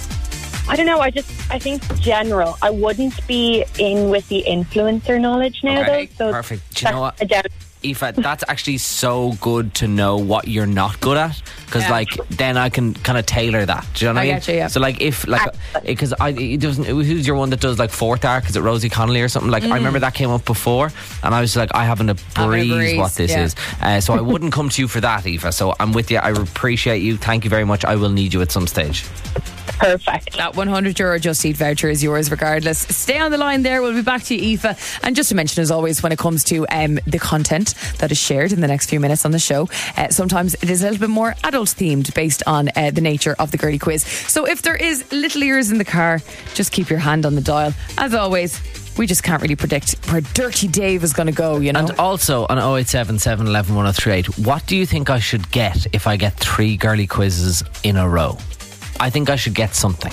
I don't know. I just, I think general. I wouldn't be in with the influencer knowledge now, Okay, though. So perfect. Do you know what? I doubt- Aoife, that's actually so good to know what you're not good at, because Yeah. like then I can kind of tailor that. Do you know what I, I mean? get you, yeah. So like if like because I it doesn't who's your one that does like fourth arc? Is it Rosie Connolly or something? Like I remember that came up before, and I was like, I haven't a Having a breeze, breeze, what this yeah. is. Uh, so I wouldn't come to you for that, Aoife. So I'm with you. I appreciate you. Thank you very much. I will need you at some stage. Perfect. That one hundred euro Just Eat voucher is yours regardless. Stay on the line there. We'll be back to you, Aoife. And just to mention, as always, when it comes to um, the content that is shared in the next few minutes on the show, uh, sometimes it is a little bit more adult themed based on uh, the nature of the girly quiz. So if there is little ears in the car, just keep your hand on the dial. As always, we just can't really predict where Dirty Dave is going to go, you know. And also on oh eight seven, seven one one, one oh three eight, what do you think I should get if I get three girly quizzes in a row? I think I should get something.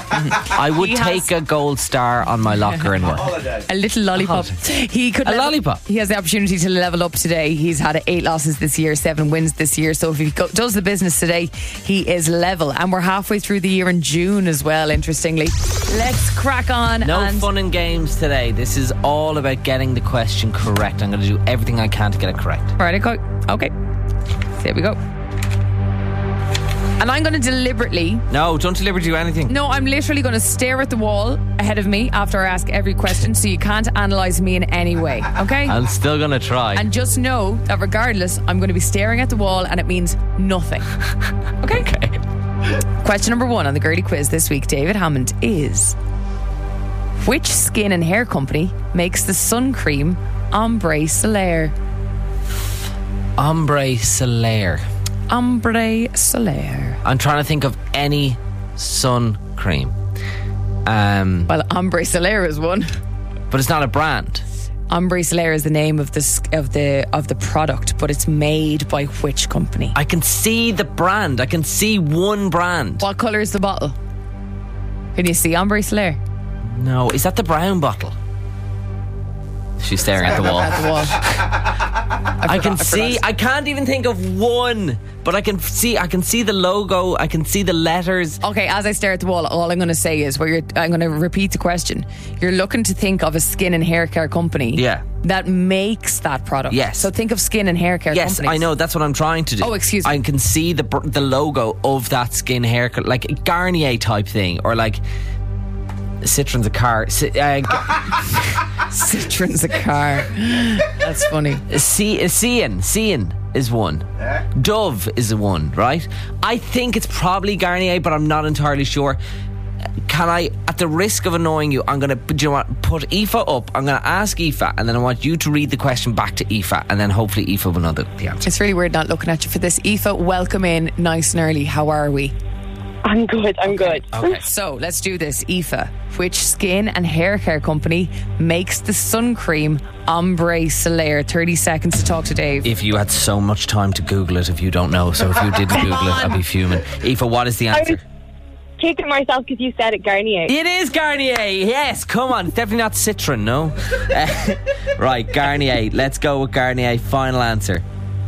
I would He has- take a gold star on my locker and work. A little lollipop. He could A level- lollipop? He has the opportunity to level up today. He's had eight losses this year, seven wins this year. So if he go, does the business today, he is level. And we're halfway through the year in June as well, interestingly. Let's crack on. No and fun and games today. This is all about getting the question correct. I'm going to do everything I can to get it correct. Right, okay. Okay. There we go. And I'm going to deliberately... No, don't deliberately do anything. No, I'm literally going to stare at the wall ahead of me after I ask every question, so you can't analyse me in any way, okay? I'm still going to try. And just know that regardless, I'm going to be staring at the wall and it means nothing. Okay? okay. Question number one on the girly quiz this week, David Hammond, is: which skin and hair company makes the sun cream Ombre Solaire? Ombre Solaire. Ombre Solaire. I'm trying to think of any sun cream. Um, Well, Ombre Solaire is one. but it's not a brand. Ombre Solaire is the name of the sk- of the of the product, but it's made by which company? I can see the brand. I can see one brand. What colour is the bottle? Can you see Ombre Solaire? No, is that the brown bottle? She's staring at the wall. At the wall. I, I can forgot, I see. forgot. I can't even think of one, but I can see. I can see the logo. I can see the letters. Okay, as I stare at the wall, all I'm going to say is, where you're, I'm going to repeat the question. You're looking to think of a skin and hair care company, Yeah. that makes that product. Yes. So think of skin and hair care Yes, companies. I know. That's what I'm trying to do. Oh, excuse me. I can see the br- the logo of that skin hair, co- like a Garnier type thing, or like Citroen's a car. Ci- uh, Citroen's a car. That's funny. C- Cian, Cian is one. Dove is a one, right? I think it's probably Garnier, but I'm not entirely sure. Can I, at the risk of annoying you, I'm going to, do you know what, put Aoife up. I'm going to ask Aoife, and then I want you to read the question back to Aoife, and then hopefully Aoife will know the, the answer. It's really weird not looking at you for this. Aoife, welcome in nice and early. How are we? I'm good. I'm good. Okay, so let's do this. Aoife, which skin and hair care company makes the sun cream Ombre Soleil? thirty seconds to talk to Dave. If you had so much time to Google it, if you don't know, so if you didn't Google it, I'd be fuming. Aoife, what is the I answer? was kicking myself because you said it, Garnier. It is Garnier. Yes, come on. It's definitely not Citron, no? Uh, right, Garnier. Let's go with Garnier. Final answer.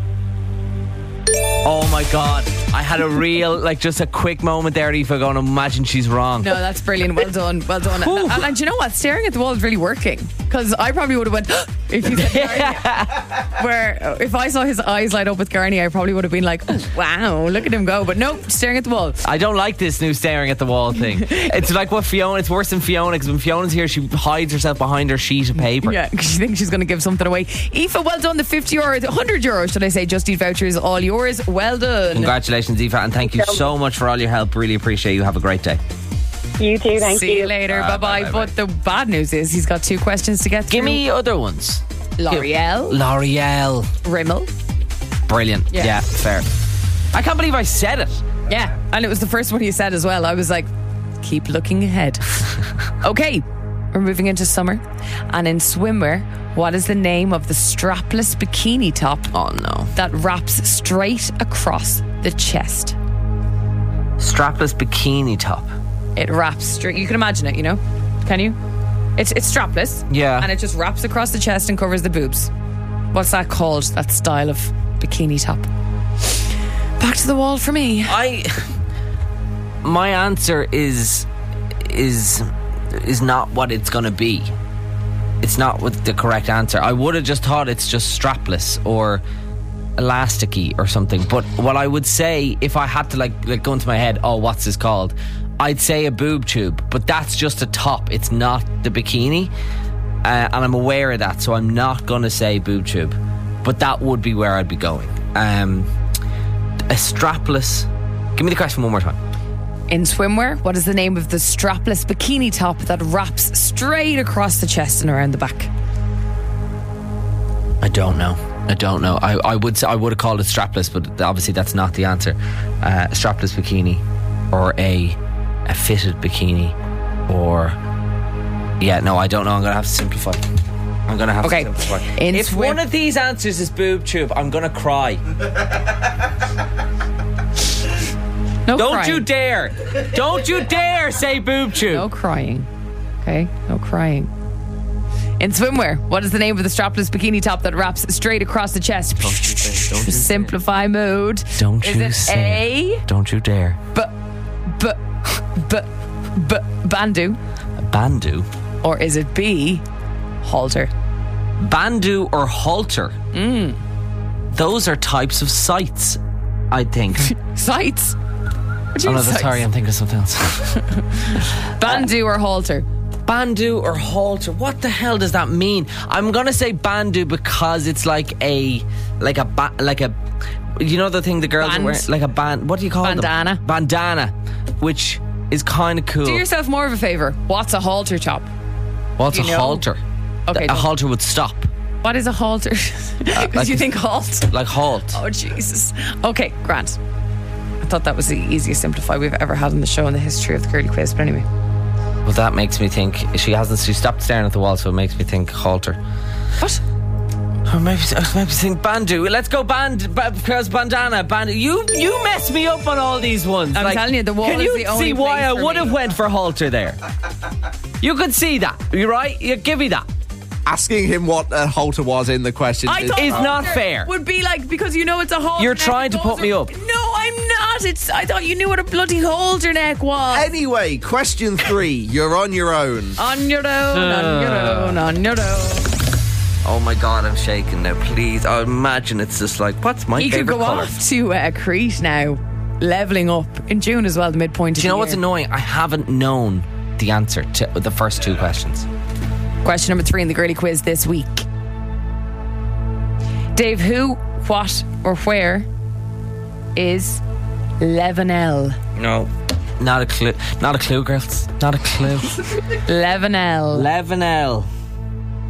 Oh my God. I had a real, like, just a quick moment there, Aoife, going, imagine she's wrong. No, that's brilliant. Well done. Well done. And, and, and do you know what? Staring at the wall is really working. Because I probably would have went, if he said Garnier. Where, if I saw his eyes light up with Garnier, I probably would have been like, oh, wow, look at him go. But nope, staring at the wall. I don't like this new staring at the wall thing. It's like what Fiona, it's worse than Fiona, because when Fiona's here, she hides herself behind her sheet of paper. Yeah, because she thinks she's going to give something away. Aoife, well done. The fifty euro, the one hundred euro, should I say, Just Eat voucher is all yours. Well done. Congratulations, Aoife, and thank you so much for all your help. Really appreciate you. Have a great day. You too, thank See you. you later. Uh, bye-bye. bye, bye, But the bad news is he's got two questions to get through. Give me other ones. L'Oreal, L'Oreal. Rimmel. Brilliant. Yeah. Yeah, fair. I can't believe I said it. Yeah, and it was the first one you said as well. I was like, keep looking ahead. Okay, we're moving into summer. And in swimwear, what is the name of the strapless bikini top Oh, no. that wraps straight across the chest? Strapless bikini top. It wraps straight. You can imagine it, you know? Can you? It's it's strapless. Yeah. And it just wraps across the chest and covers the boobs. What's that called? That style of bikini top. Back to the wall for me. I... My answer is... Is... Is not what it's going to be. It's not what the correct answer. I would have just thought it's just strapless or elasticy or something. But what I would say, if I had to like, like go into my head, oh, what's this called? I'd say a boob tube, but that's just a top. It's not the bikini, uh, and I'm aware of that, so I'm not going to say boob tube. But that would be where I'd be going. Um, a strapless. Give me the question one more time. In swimwear, what is the name of the strapless bikini top that wraps straight across the chest and around the back? I don't know. I don't know. I, I would say, I would have called it strapless, but obviously that's not the answer. Uh, a strapless bikini, or a a fitted bikini, or yeah, no, I don't know. I'm gonna have to simplify. I'm gonna have Okay. to simplify. In if swim- one of these answers is boob tube, I'm gonna cry. No Don't crying. you dare! Don't you dare say boob tube. No crying. Okay? No crying. In swimwear, what is the name of the strapless bikini top that wraps straight across the chest? Don't you dare. Don't you Simplify mode. Don't Is you it say A? it. Don't you dare. B, b, b, b, bandu, Bandu. or is it B, halter? Bandu or halter. Mm. Those are types of sights, I think. Sights. What do Oh you no, mean sights? sorry, I'm thinking of something else. Bandu or halter? Bandu or halter? What the hell does that mean? I'm gonna say bandu because it's like a like a ba- like a you know the thing the girls Band. are wearing, like a band. What do you call Bandana. them? Bandana, which is kind of cool. Do yourself more of a favour. What's a halter top? What's do a you know? halter? Okay, a don't- halter would stop, What is a halter? Because like you a- think halt. like halt. Oh, Jesus. Okay, Grant. I thought that was the easiest simplify we've ever had on the show in the history of the Girly Quiz. But anyway. Well, that makes me think she hasn't. She stopped staring at the wall, so it makes me think halter. What? Or maybe, maybe think bandu. Let's go band ba- because bandana, bandu. You you mess me up on all these ones. I'm telling you, the wall Can is you the only see why place I for would me. have went for halter there? You could see that. You right? You give me that. Asking him what a halter was in the question I is thought It's not halter fair. Would be like, because you know it's a halter You're neck, trying to it put goes me ar- up. No, I'm not. It's. I thought you knew what a bloody halter neck was. Anyway, question three. You're on your own. On your own, on your own, on your own. Oh my God, I'm shaking now. Please, I imagine it's just like, what's my He could favorite go color? off to uh, Crete now, leveling up in June as well, the midpoint of Do you the know what's year. annoying? I haven't known the answer to the first two questions. Question number three in the Girly Quiz this week. Dave, who, what, or where is Levanel? No, not a clue. Not a clue, girls. Not a clue. Levanel. Levanel.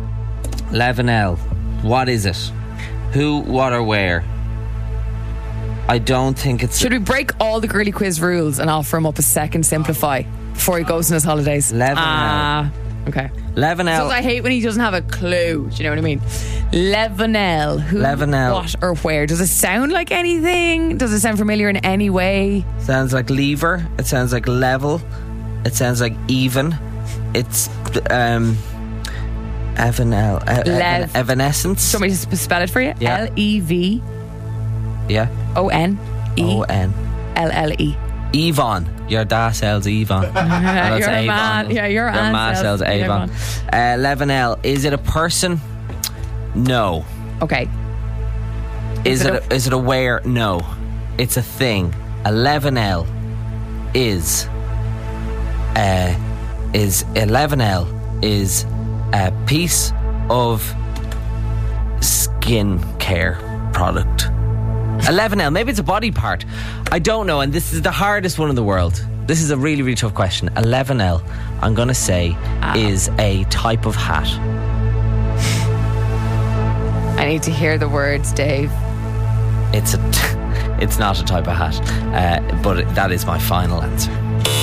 Levanel. What is it? Who, what, or where? I don't think it's Should we break all the girly quiz rules and offer him up a second simplify before he goes on his holidays? eleven L. Ah, okay. eleven L. Because I hate when he doesn't have a clue. Do you know what I mean? eleven L. Who, eleven L. what, or where? Does it sound like anything? Does it sound familiar in any way? Sounds like lever. It sounds like level. It sounds like even. It's um Evan L. E- Lev. Evanescence. Do you want me to sp- spell it for you? Yeah. L E V Yeah. O N E O N. L L E. Yvonne. Your dad sells Yvonne. You're a man. Yeah, your Your aunt ma sells sells Avon. Avon. Uh, eleven L. Is it a person? No. Okay. Is, Is it? it A, is it a where? No. It's a thing. eleven L is. Uh, is eleven L is a piece of skin care product. eleven L, maybe it's a body part. I don't know, and this is the hardest one in the world. This is a really, really tough question. eleven L, I'm going to say, Ah. is a type of hat. I need to hear the words, Dave. It's a, t- it's not a type of hat, uh, but that is my final answer.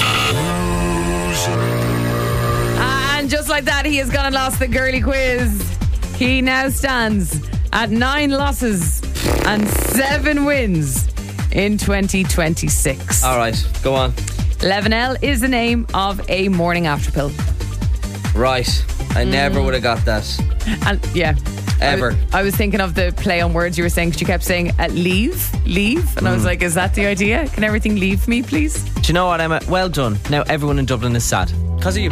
And just like that, he has gone and lost the girly quiz. He now stands at nine losses and seven wins in twenty twenty-six. All right, go on. eleven L is the name of a morning after pill. Right, I Mm. never would have got that. And yeah. Ever. I was, I was thinking of the play on words you were saying because you kept saying uh, leave, leave. And I was like, is that the idea? Can everything leave me, please? Do you know what, Emma? Well done. Now everyone in Dublin is sad. Because of you.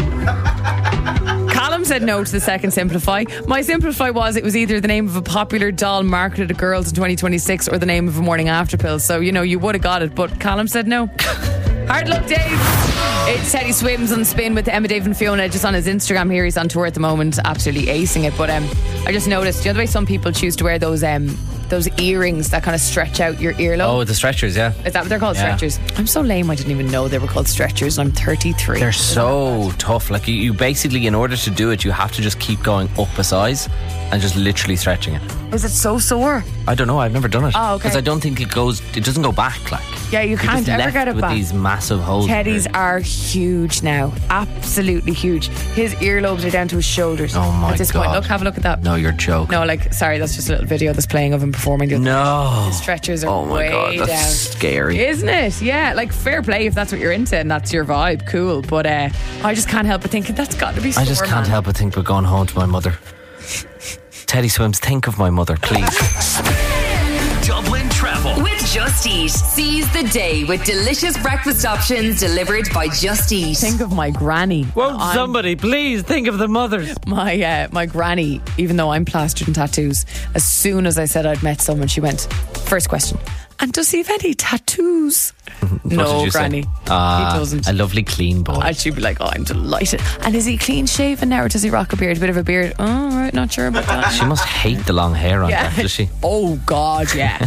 Callum said no to the second simplify. My simplify was it was either the name of a popular doll marketed to girls in twenty twenty-six or the name of a morning after pill. So, you know, you would have got it, but Callum said no. Hard luck, Dave. It's Teddy Swims on Spin with Emma, Dave and Fiona. Just on his Instagram here, he's on tour at the moment, absolutely acing it. But um, I just noticed, the other way some people choose to wear those um, those earrings that kind of stretch out your earlobe. Oh, the stretchers, yeah. Is that what they're called? Yeah. Stretchers. I'm so lame, I didn't even know they were called stretchers, and I'm thirty-three. They're so tough. Like, you, you basically, in order to do it, you have to just keep going up a size and just literally stretching it. Is it so sore? I don't know. I've never done it. Oh, okay. Because I don't think it goes, it doesn't go back, like. Yeah, you You're can't just ever left get it with back. these massive holes. in Teddy's your- are huge now. Absolutely huge. His earlobes are down to his shoulders. Oh my At this point, God. look, have a look at that. No, you're joking. No, like, sorry, that's just a little video that's playing of him performing. The other No. The stretchers are Oh my way God, that's down. scary. Isn't it? Yeah, like, fair play if that's what you're into and that's your vibe. Cool. But uh, I just can't help but thinking that's got to be sore, I just can't man. help but think we're going home to my mother. Teddy Swims, think of my mother, please. Dublin Travel. With Just Eat. Seize the day with delicious breakfast options delivered by Just Eat. Think of my granny. Won't I'm- somebody please think of the mothers? My uh, my granny, even though I'm plastered in tattoos, as soon as I said I'd met someone, she went, first question, and does he have any tattoos? What No, did you say? granny. Ah, He doesn't. A lovely clean boy. And she'd be like, oh, I'm delighted. And is he clean shaven now or does he rock a beard? A bit of a beard? Oh, right, not sure about that. She must hate the long hair on that, does she? Oh, God, yeah.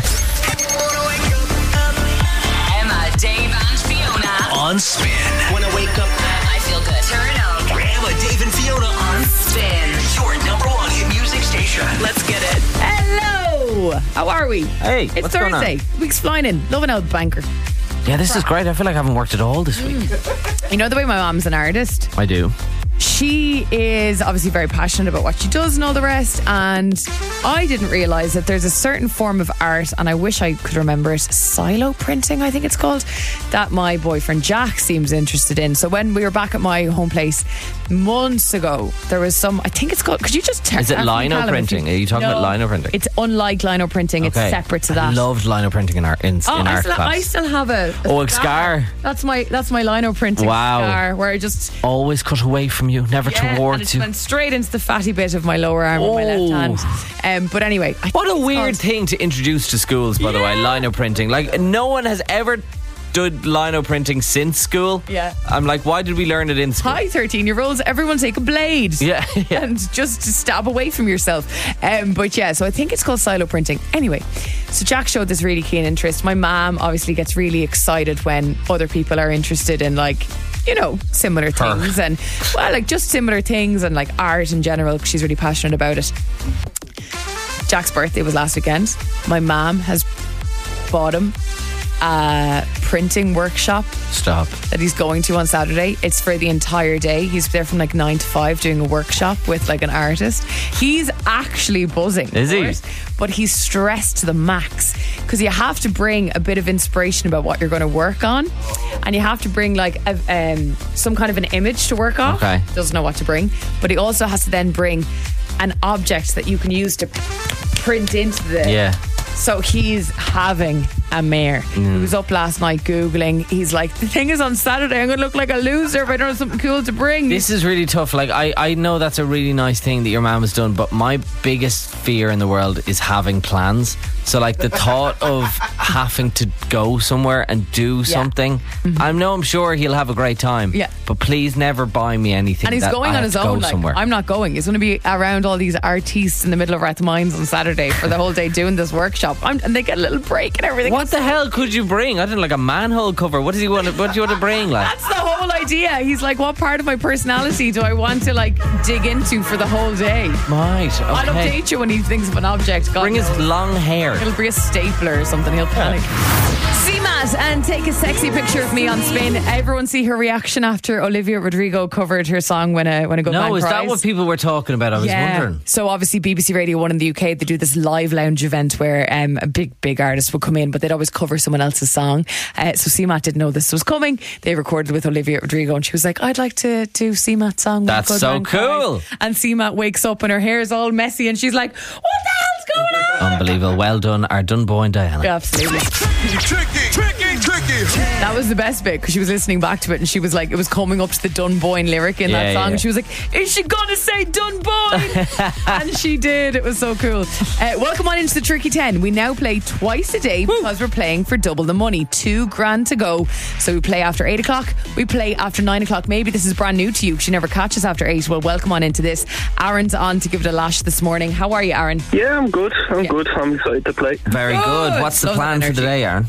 Emma, Dave and Fiona. On Spin. When I wake up, I feel good. Turn up. Emma, Dave, and Fiona On Spin. your number one hit music station. Let's get it. Hello. How are we? Hey, It's what's going on? Thursday. Week's flying in. Loving out banker. Yeah, this is great. I feel like I haven't worked at all this week. You know the way my mom's an artist? I do. She is obviously very passionate about what she does and all the rest, and I didn't realise that there's a certain form of art, and I wish I could remember it, silo printing I think it's called, that my boyfriend Jack seems interested in. So when we were back at my home place months ago, there was some, I think it's called, could you just tell Is it lino printing? Are you talking about lino printing? It's unlike lino printing. It's Okay. separate to I that. loved lino printing in art in, Oh, in I art still, class. I still have a, a Oh, a scar. That's my that's my lino printing Wow. scar where I just Always cut away from you, never yeah, and towards it you. went straight into the fatty bit of my lower arm of my left Oh. hand. Um, but anyway, I What a think it's weird called- thing to introduce to schools, by the way, Yeah. lino printing. Like, no one has ever done lino printing since school. Yeah. I'm like, why did we learn it in school? Hi, thirteen-year-olds! Everyone take a blade. Yeah, yeah. And just stab away from yourself. Um, but yeah, so I think it's called silo printing. Anyway, so Jack showed this really keen interest. My mom obviously gets really excited when other people are interested in, like, you know, similar Her. things and, well, like just similar things and like art in general, 'cause she's really passionate about it. Jack's birthday was last weekend. My mom has bought him a printing workshop Stop. that he's going to on Saturday. It's for the entire day. He's there from like nine to five doing a workshop with like an artist. He's actually buzzing. Is he? for it, But he's stressed to the max because you have to bring a bit of inspiration about what you're going to work on, and you have to bring like a, um, some kind of an image to work off. Okay. Doesn't know what to bring, but he also has to then bring an object that you can use to print into the. Yeah. So he's having a mare. Mm. He was up last night Googling. He's like, the thing is on Saturday, I'm going to look like a loser if I don't have something cool to bring. This is really tough. Like, I, I know that's a really nice thing that your mum has done, but my biggest fear in the world is having plans. So, like, the thought of having to go somewhere and do something, Mm-hmm. I know I'm sure he'll have a great time. Yeah. But please never buy me anything. And he's that going I on have his to go own. Like, somewhere. I'm not going. He's going to be around all these artistes in the middle of Rathmines on Saturday for the whole day doing this workshop. I'm, and they get a little break and everything. What the hell could you bring? I don't know, like a manhole cover. What does he want? To, what do you want to bring? Like, That's the whole idea. He's like, what part of my personality do I want to like dig into for the whole day? right? Okay. I'll update you when he thinks of an object. God Bring his knows. long hair. It'll be a stapler or something. He'll panic. See Matt and take a sexy picture of me on spin. Everyone see her reaction after Olivia Rodrigo covered her song When a When a Good Man No, is that Cries. what people were talking about? I was wondering. So obviously B B C Radio one in the U K, they do this live lounge event where um, a big, big artist would come in, but they'd always cover someone else's song. Uh, so C MAT didn't know this was coming. They recorded with Olivia Rodrigo and she was like, I'd like to do C MAT's song. When a That's Good so Man Cries. cool. And C MAT wakes up and her hair is all messy and she's like, what the hell's going on? Unbelievable. Well done, our Dunboy and Diana. Absolutely. Tricky, tricky, tricky. That was the best bit because she was listening back to it and she was like, it was coming up to the Dunboyne lyric in Yeah, that song. yeah. And she was like, is she gonna say Dunboyne? And she did. It was so cool. Uh, welcome on into the Tricky ten. We now play twice a day because we're playing for double the money. Two grand to go. So we play after eight o'clock. We play after nine o'clock. Maybe this is brand new to you because you never catch us after eight. Well, welcome on into this. Aaron's on to give it a lash this morning. How are you, Aaron? Yeah, I'm good. I'm Yeah. good. I'm excited to play. Very Good. good. What's the Love that plan for energy. today, Aaron?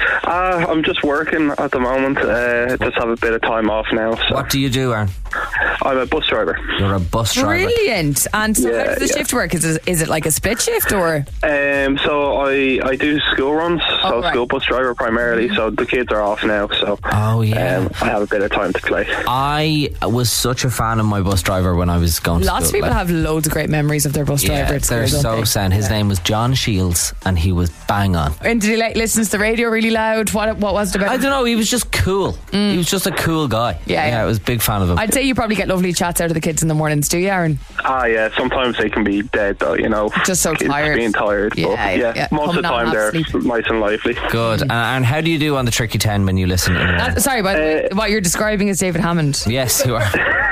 Uh, I'm just working at the moment. Uh, just have a bit of time off now. So What do you do, Aaron? I'm a bus driver. You're a bus driver. Brilliant. And so how Yeah, does the yeah. shift work? Is it, is it like a split shift or? Um, so I I do school runs. So Oh, right. school bus driver primarily. So the kids are off now. So Oh, yeah. um, I have a bit of time to play. I was such a fan of my bus driver when I was going to Lots of school. people like, have loads of great memories of their bus driver. yeah, at they're school, don't so they? sound. His name was John Shields and he was bang on. And did he like listen to the radio really loud? What what was it about? I don't know, he was just cool. He was just a cool guy. Yeah, yeah. I was a big fan of him. I'd say you probably get lovely chats out of the kids in the mornings, do you, Aaron? Ah, yeah. Sometimes they can be dead though. You know, Just so kids tired. being tired. Yeah, but yeah, yeah, yeah. most Coming of the out time and they're half asleep. nice and lively. Good. And, and how do you do on the Tricky ten when you listen in the morning? Uh, sorry, but Uh, what you're describing is David Hammond. Yes, you are.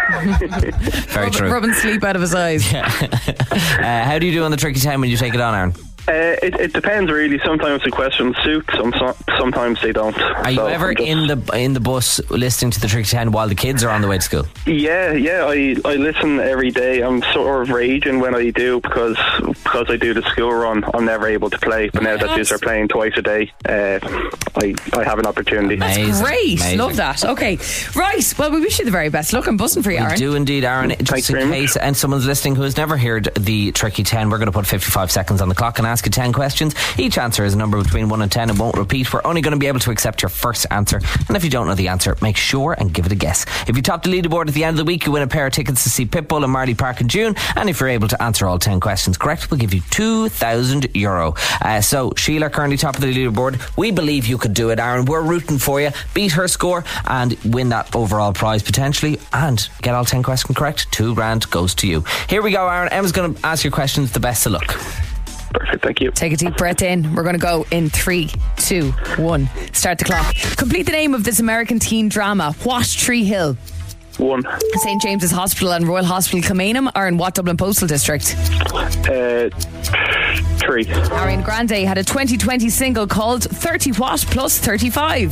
Very Rubbing, true. rubbing sleep out of his eyes. uh, how do you do on the Tricky ten when you take it on, Aaron? Uh, it, it depends really. Sometimes the questions suit. Some, some sometimes they don't. Are you So ever I'm just- in the in the bus listening to the Tricky ten while the kids are on the way to school? Yeah, yeah. I, I listen every day. I'm sort of raging when I do because because I do the school run. I'm never able to play. But now that these are playing twice a day, uh, I I have an opportunity. Amazing. Great. Amazing. Love that. Okay. Right. Well, we wish you the very best luck. I'm buzzing for you, We Aaron. do indeed, Aaron. Just Thanks in very much. case and someone's listening who has never heard the Tricky ten, we're going to put fifty-five seconds on the clock and ask you ten questions. Each answer is a number between one and ten and won't repeat. We're only going to be able to accept your first answer. And if you don't know the answer, make sure and give it a guess. If you top the leaderboard at the end of the week, you win a pair of tickets to see Pitbull and Marley Park in June. And if you're able to answer all ten questions correct, we'll give you two thousand euro. Uh, so, Sheila currently top of the leaderboard. We believe you could do it, Aaron. We're rooting for you. Beat her score and win that overall prize potentially. And get all ten questions correct. Two grand goes to you. Here we go, Aaron. Emma's going to ask your questions. The best of luck. Perfect. Thank you. Take a deep breath in. We're going to go in three, two, one. Start the clock. Complete the name of this American teen drama. What Tree Hill? One. Saint James's Hospital and Royal Hospital Kilmainham are in what Dublin Postal District? Uh, three. Ariana Grande had a twenty twenty single called thirty What plus thirty-five.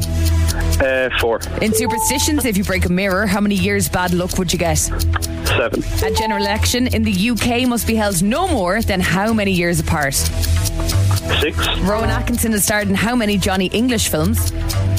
Uh, four. In superstitions, if you break a mirror, how many years bad luck would you get? Seven. A general election in the U K must be held no more than how many years apart? Six. Rowan Atkinson has starred in how many Johnny English films?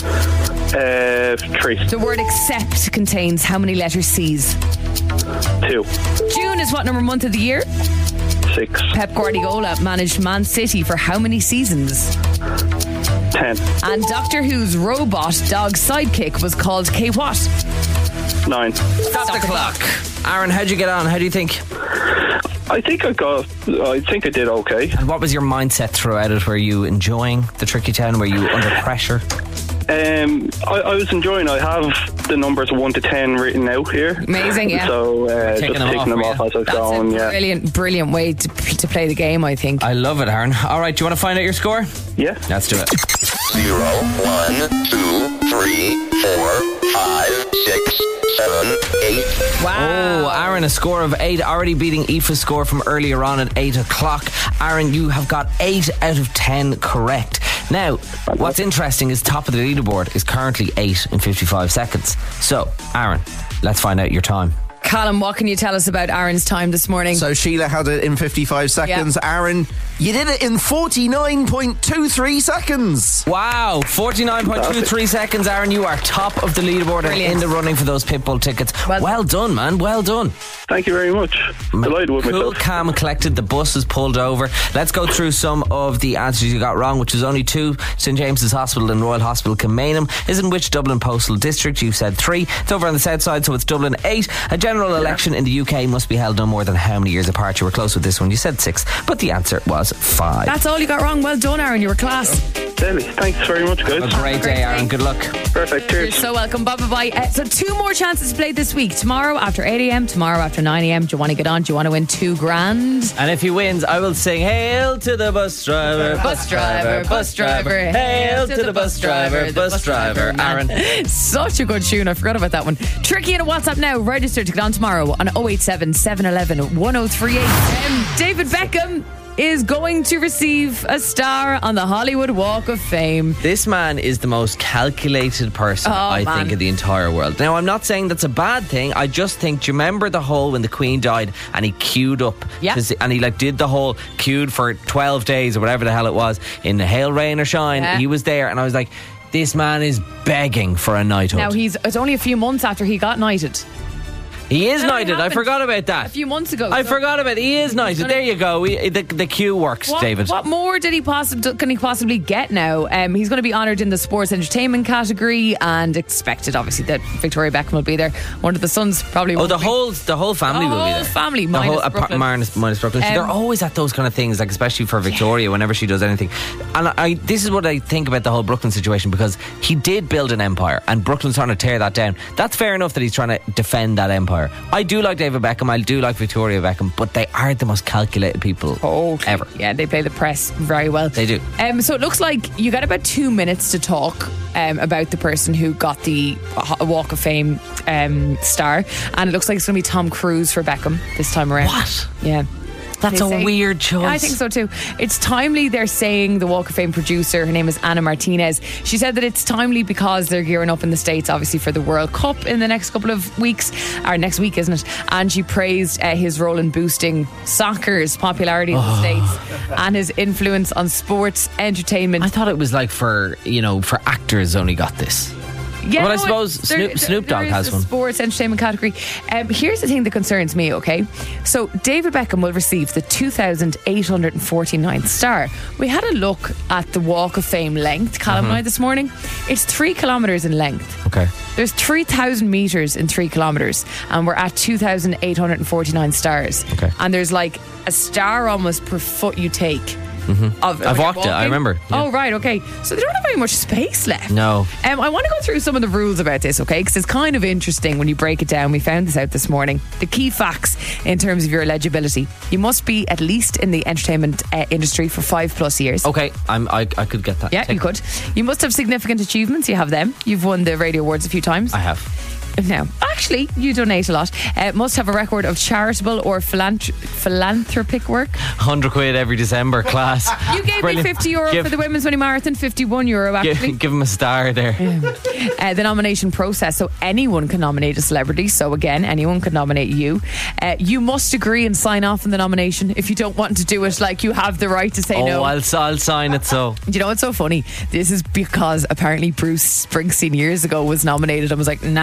Uh, three. The word accept contains how many letter C's? Two. June is what number month of the year? Six. Pep Guardiola managed Man City for how many seasons? ten. And Doctor Who's robot dog sidekick was called K what? nine. Stop the clock. Aaron, how'd you get on? How do you think? I think I got. I think I did okay. And what was your mindset throughout it? Were you enjoying the Tricky Town? Were you under pressure? Um, I, I was enjoying. I have the numbers one to ten written out here. Amazing, yeah. So uh, just Taking them taking off, them were off you? as I was That's going. a Yeah. brilliant, brilliant way to, to play the game, I think. I love it, Aaron. All right, do you want to find out your score? Yeah. Let's do it. Zero, one, two, three, four, five, six, seven, eight. Wow. Oh, Aaron, a score of eight, already beating Aoife's score from earlier on at eight o'clock. Aaron, you have got eight out of ten correct. Now, what's interesting is top of the leaderboard is currently eight in fifty-five seconds. So, Aaron, let's find out your time. Callum, what can you tell us about Aaron's time this morning? So Sheila had it in fifty-five seconds. Yeah. Aaron, you did it in forty-nine point two three seconds. Wow, forty-nine point two three seconds, Aaron. You are top of the leaderboard and Brilliant. in the running for those Pitbull tickets. Well- Well, done, man. Well done. Thank you very much. Delighted with Cool, myself. calm, and collected. The bus is pulled over. Let's go through some of the answers you got wrong, which was only two. St James's Hospital and Royal Hospital Kilmainham is in which Dublin Postal District? You said three. It's over on the south side, so it's Dublin eight. A general election in the U K must be held no more than how many years apart? You were close with this one. You said six, but the answer was five. That's all you got wrong. Well done, Aaron. You were class. Deadly. Thanks very much, guys. a great day, Aaron. Good luck. Perfect. You're Cheers. so welcome. Bye bye bye. Uh, so two more chances to play this week. Tomorrow after eight a.m. Tomorrow after nine a.m. Do you want to get on? Do you want to win two grand? And if he wins, I will sing "Hail to the bus driver, Bus driver, bus driver, hail to the bus driver, bus driver." Aaron, Such a good tune. I forgot about that one. Tricky in a WhatsApp now. Register to get on tomorrow on oh eight seven, seven one one, one oh three eight. Um, David Beckham is going to receive a star on the Hollywood Walk of Fame. this man is the most calculated person Oh, I man. think in the entire world. Now, I'm not saying that's a bad thing. I just think, do you remember the whole when the Queen died and he queued up? Yeah. to see- and he like did the whole queued for twelve days or whatever the hell it was in the hail, rain or shine. Yeah. He was there, and I was like, this man is begging for a knighthood. Now he's it's only a few months after he got knighted. He is That only knighted. I happened forgot about that. A few months ago. I So forgot about it. He is knighted. gonna- There you go. We, the, the queue works, What, David. what more did he possibly can he possibly get now? Um, he's going to be honoured in the sports entertainment category, and expected, obviously, that Victoria Beckham will be there. One of the sons probably. Oh, won't the be. whole the whole family The will be whole there. family, the minus whole apart- Brooklyn. minus, minus Brooklyn. See, Um, they're always at those kind of things, like especially for Victoria, whenever she does anything. And I, I, this is what I think about the whole Brooklyn situation, because he did build an empire, and Brooklyn's trying to tear that down. That's fair enough that he's trying to defend that empire. I do like David Beckham. I do like Victoria Beckham, but they are the most calculated people Oh, ever. Yeah, they play the press very well. They do. Um, so it looks like you got about two minutes to talk um, about the person who got the Ho- Walk of Fame um, star, and it looks like it's going to be Tom Cruise for Beckham this time around. What? Yeah. That's They a say- weird choice. I think so too. It's timely, they're saying, the Walk of Fame producer, her name is Anna Martinez. She said that it's timely because they're gearing up in the States, obviously, for the World Cup in the next couple of weeks, or next week, isn't it? And she praised uh, his role in boosting soccer's popularity in the States and his influence on sports entertainment. I thought it was like for, you know, for actors only got this. Yeah, Well, I no, suppose it- Snoop- there- Snoop there Dogg is has a one. Sports entertainment category. Um, here's the thing that concerns me. Okay, so David Beckham will receive the two thousand eight hundred forty-ninth star. We had a look at the Walk of Fame length, Callum Mm-hmm. and I, this morning. It's three kilometres in length. Okay. There's three thousand metres in three kilometres, and we're at two thousand eight hundred forty-nine stars. Okay. And there's like a star almost per foot you take. Mm-hmm. Of, I've when you're walked it, I walking. remember, yeah. Oh, right, okay. So they don't have very much space left. No. Um, I want to go through some of the rules about this, okay? Because it's kind of interesting when you break it down. We found this out this morning. The key facts in terms of your eligibility: you must be at least in the entertainment uh, industry for five plus years. Okay, I'm, I, I could get that. Yeah, Take you could. You must have significant achievements. You have them. You've won the Radio Awards a few times. I have. No, actually, you donate a lot. Uh, must have a record of charitable or philanthr- philanthropic work. one hundred quid every December, class. You gave Brilliant. me fifty euro Give- for the Women's Money Marathon, fifty-one euro actually. Give, give him a star there. Uh, the nomination process, so anyone can nominate a celebrity. So again, anyone can nominate you. Uh, you must agree and sign off on the nomination. If you don't want to do it, like, you have the right to say Oh, no. I'll, I'll sign it so. Do you know what's so funny? This is because apparently Bruce Springsteen years ago was nominated and was like, nah,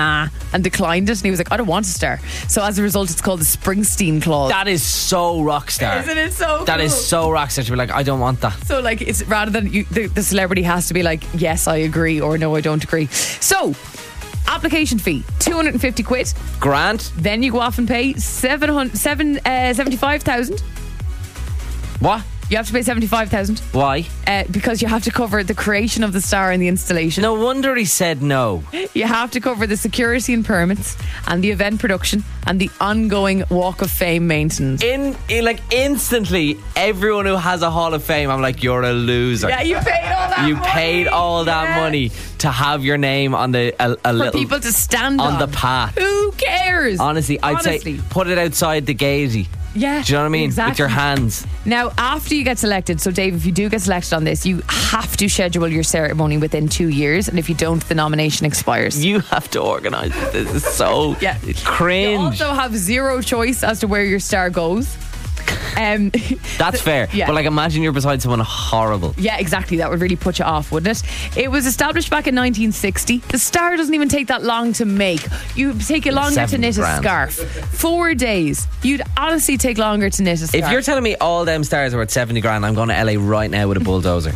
and declined it, and he was like, I don't want a star. So as a result, it's called the Springsteen clause. That is so rock star. Isn't it so That cool? is so rock star to be like, I don't want that. So like, it's rather than you, the, the celebrity has to be like, yes, I agree, or no, I don't agree. So application fee two hundred fifty quid. Grant. Then you go off and pay seven hundred, seven, uh, seventy-five thousand. What? You have to pay seventy-five thousand. Why? Uh, because you have to cover the creation of the star and the installation. No wonder he said no. You have to cover the security and permits and the event production and the ongoing Walk of Fame maintenance. In, in like instantly, everyone who has a Hall of Fame, I'm like, you're a loser. Yeah, you paid all that You money. paid all that Yeah. money to have your name on the a, a For little people to stand on. on the path. Who cares? Honestly, I'd Honestly. say put it outside the Gaiety. Yeah. Do you know what I mean? Exactly. With your hands. Now, after you get selected, so Dave, if you do get selected on this, you have to schedule your ceremony within two years, and if you don't, the nomination expires. You have to organise it. This is so Yeah. cringe. You also have zero choice as to where your star goes. Um, That's fair. yeah. But like, imagine you're beside someone horrible. Yeah, exactly. That would really put you off, wouldn't it? It was established back in nineteen sixty. The star doesn't even take that long to make. You take it longer to Seven knit grand. a scarf. Four days. You'd honestly take longer to knit a scarf. If you're telling me all them stars are worth seventy grand, I'm going to L A right now with a bulldozer.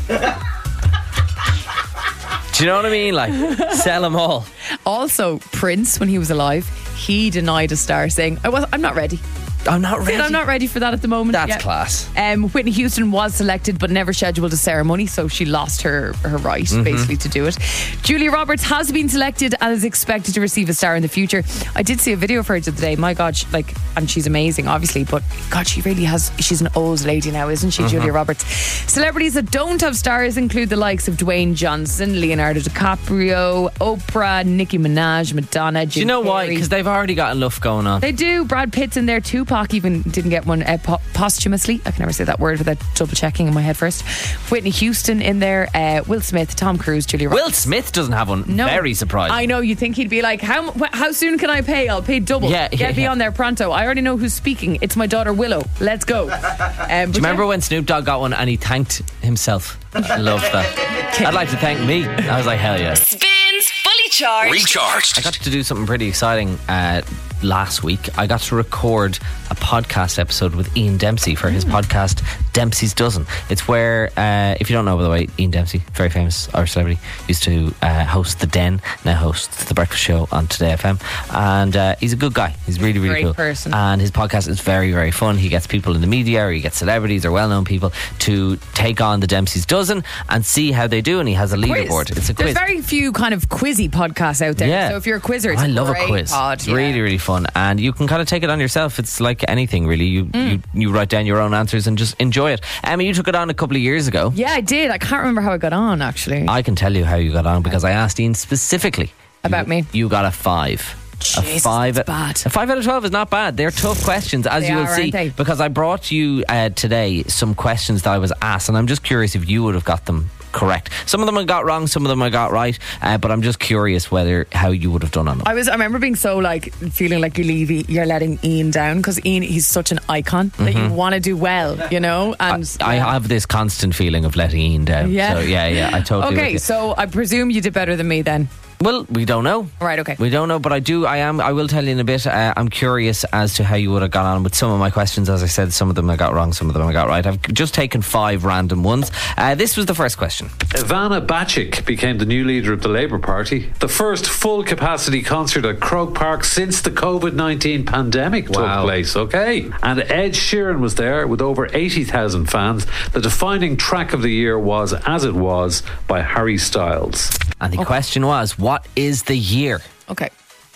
Do you know what I mean? Like, sell them all. Also, Prince, when he was alive, he denied a star, saying, I was, I'm not ready. I'm not ready. Said, I'm not ready for that at the moment. That's Yeah. class. Um, Whitney Houston was selected but never scheduled a ceremony, so she lost her, her right Mm-hmm. basically to do it. Julia Roberts has been selected and is expected to receive a star in the future. I did see a video of her the other day. My God, she, like, and she's amazing, obviously, but God, she really has. She's an old lady now, isn't she, Mm-hmm. Julia Roberts? Celebrities that don't have stars include the likes of Dwayne Johnson, Leonardo DiCaprio, Oprah, Nicki Minaj, Madonna. Jim Do you know why? Carrey. Because they've already got enough going on. They do. Brad Pitt's in there. Tupac even didn't get one uh, po- posthumously. I can never say that word without double checking in my head first. Whitney Houston in there. Uh, Will Smith, Tom Cruise, Julia Roberts. Will Smith doesn't have one. No. Very surprised. I know, you'd think he'd be like, how wh- how soon can I pay? I'll pay double. Yeah, Get yeah, me yeah. on there pronto. I already know who's speaking. It's my daughter Willow. Let's go. Um, Do you remember when Snoop Dogg got one and he thanked himself? I love that. I'd like to thank me. I was like, hell yeah. Spins Fully Charged. Recharged. I got to do something pretty exciting uh, last week. I got to record a podcast episode with Ian Dempsey for his podcast Dempsey's Dozen. It's where, uh, if you don't know, by the way, Ian Dempsey, very famous Irish celebrity, used to uh, host The Den, now hosts The Breakfast Show on Today F M, and uh, he's a good guy. He's really, really Great cool. person. And his podcast is very, very fun. He gets people in the media, or he gets celebrities or well-known people to take on the Dempsey's Dozen and see how they do, and he has a leaderboard. It's a quiz. There's very few kind of quizzy podcasts out there. Yeah. So if you're a quizzer, it's I love great a quiz. pod. It's Yeah. really, really fun, and you can kind of take it on yourself. It's like anything, really. You Mm. you, you write down your own answers and just enjoy it. Emma, you took it on a couple of years ago. Yeah, I did. I can't remember how I got on, actually. I can tell you how you got on because I asked Ian specifically About You- me? You got a five. a Jesus, five. that's bad. A five out of twelve is not bad. They're tough questions, as They you will are, see, aren't they? because I brought you uh, today some questions that I was asked, and I'm just curious if you would have got them correct. Some of them I got wrong, some of them I got right, uh, but I'm just curious whether how you would have done on them. I was. I remember being so like feeling like you leave, you're letting Ian down because Ian, he's such an icon that you want to do well, you know. And Mm-hmm. I have this constant feeling of letting Ian down. Yeah. So yeah, yeah, I totally. with Okay, you. so I presume you did better than me then. Well, we don't know. Right, okay. We don't know, but I do. I am. I will tell you in a bit. Uh, I'm curious as to how you would have got on with some of my questions. As I said, some of them I got wrong, some of them I got right. I've just taken five random ones. Uh, this was the first question. Ivana Bacik became the new leader of the Labour Party. The first full capacity concert at Croke Park since the covid nineteen pandemic Wow. took place, okay? And Ed Sheeran was there with over eighty thousand fans. The defining track of the year was As It Was by Harry Styles. And the question was, what is the year? Okay.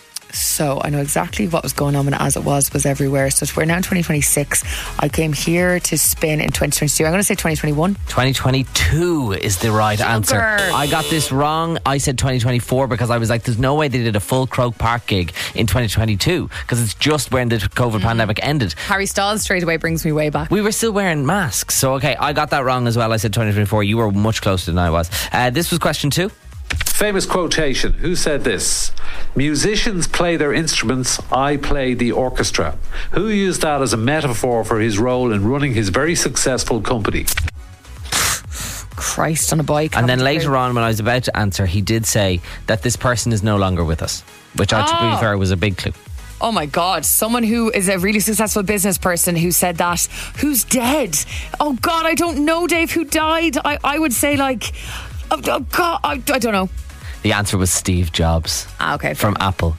So I know exactly what was going on when As It Was was everywhere. So we're now in twenty twenty-six. I came here to spin in twenty twenty-two. I'm going to say twenty twenty-one. twenty twenty-two is the right answer. I got this wrong. I said twenty twenty-four because I was like, there's no way they did a full Croke Park gig in twenty twenty-two because it's just when the COVID pandemic ended. Harry Styles straight away brings me way back. We were still wearing masks. So, okay, I got that wrong as well. I said twenty twenty-four. You were much closer than I was. Uh, this was question two. Famous quotation. Who said this? Musicians play their instruments, I play the orchestra. Who used that as a metaphor for his role in running his very successful company? Christ, on a bike. And then later on, when I was about to answer, he did say that this person is no longer with us, which, I, to be Oh. fair, was a big clue. Oh my God, someone who is a really successful business person who said that, who's dead. Oh God, I don't know, Dave, who died. I, I would say like, oh, oh God, I, I don't know. The answer was Steve Jobs. Ah, okay. From Apple.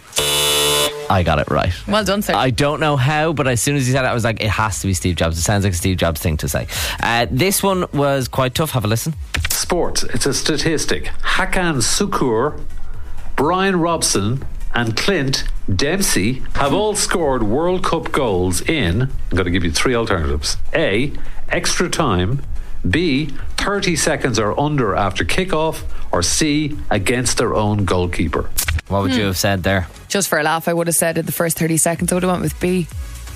I got it right. Well done, sir. I don't know how, but as soon as he said it, I was like, it has to be Steve Jobs. It sounds like a Steve Jobs thing to say. Uh, this one was quite tough. Have a listen. Sports. It's a statistic. Hakan Sukur, Brian Robson, and Clint Dempsey have all scored World Cup goals in, I'm going to give you three alternatives. A, extra time. B, thirty seconds or under after kickoff. Or C, against their own goalkeeper. What would Hmm. you have said there? Just for a laugh, I would have said in the first thirty seconds, I would have went with B.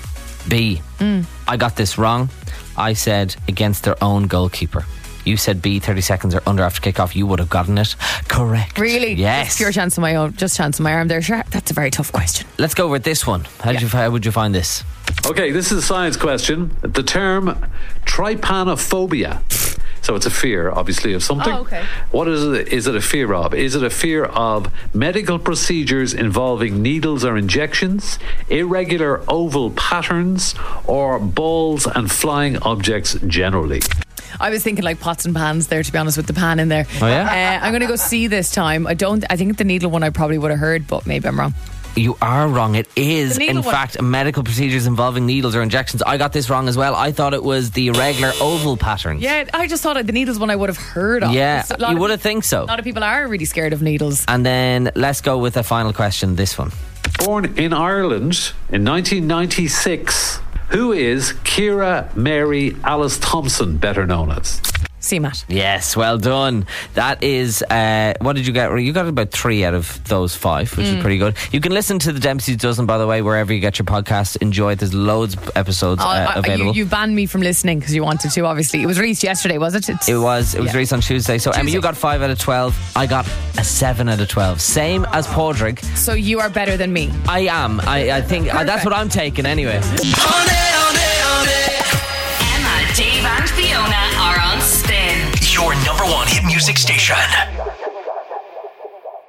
B. Mm. I got this wrong. I said against their own goalkeeper. You said B, thirty seconds or under after kickoff. You would have gotten it correct. Really? Yes. Just pure chance of my own, just chance of my arm there. Sure, that's a very tough question. Let's go with this one. How, did you, how would you find this? Okay, this is a science question. The term trypanophobia. So it's a fear, obviously, of something. Oh, okay. What is it? Is it a fear of? Is it a fear of medical procedures involving needles or injections, irregular oval patterns, or balls and flying objects generally? I was thinking like pots and pans there, to be honest, with the pan in there. Oh, yeah? Uh, I'm going to go C this time. I don't. I think the needle one I probably would have heard, but maybe I'm wrong. You are wrong. It is, The needle in one. fact, medical procedures involving needles or injections. I got this wrong as well. I thought it was the irregular oval patterns. Yeah, I just thought the needles one I would have heard of. Yeah, A lot you of would have peop- think so. A lot of people are really scared of needles. And then let's go with a final question. This one. Born in Ireland in nineteen ninety-six, who is Ciara Mary Alice Thompson better known as? C Matt. Yes, well done. That is, uh, what did you get? You got about three out of those five, which Mm. is pretty good. You can listen to the Dempsey's Dozen, by the way, wherever you get your podcasts. Enjoy it. There's loads of episodes Oh, uh, I- available. you, you banned me from listening because you wanted to, obviously. It was released yesterday, was it? It's, It was. It was Yeah. released on Tuesday. So, Emma, Tuesday. you got five out of twelve. I got a seven out of twelve. Same as Padraig. So you are better than me. I am. I, I think uh, that's what I'm taking anyway. Emma, Dave, and Fiona are on Spin. Your number one hit music station.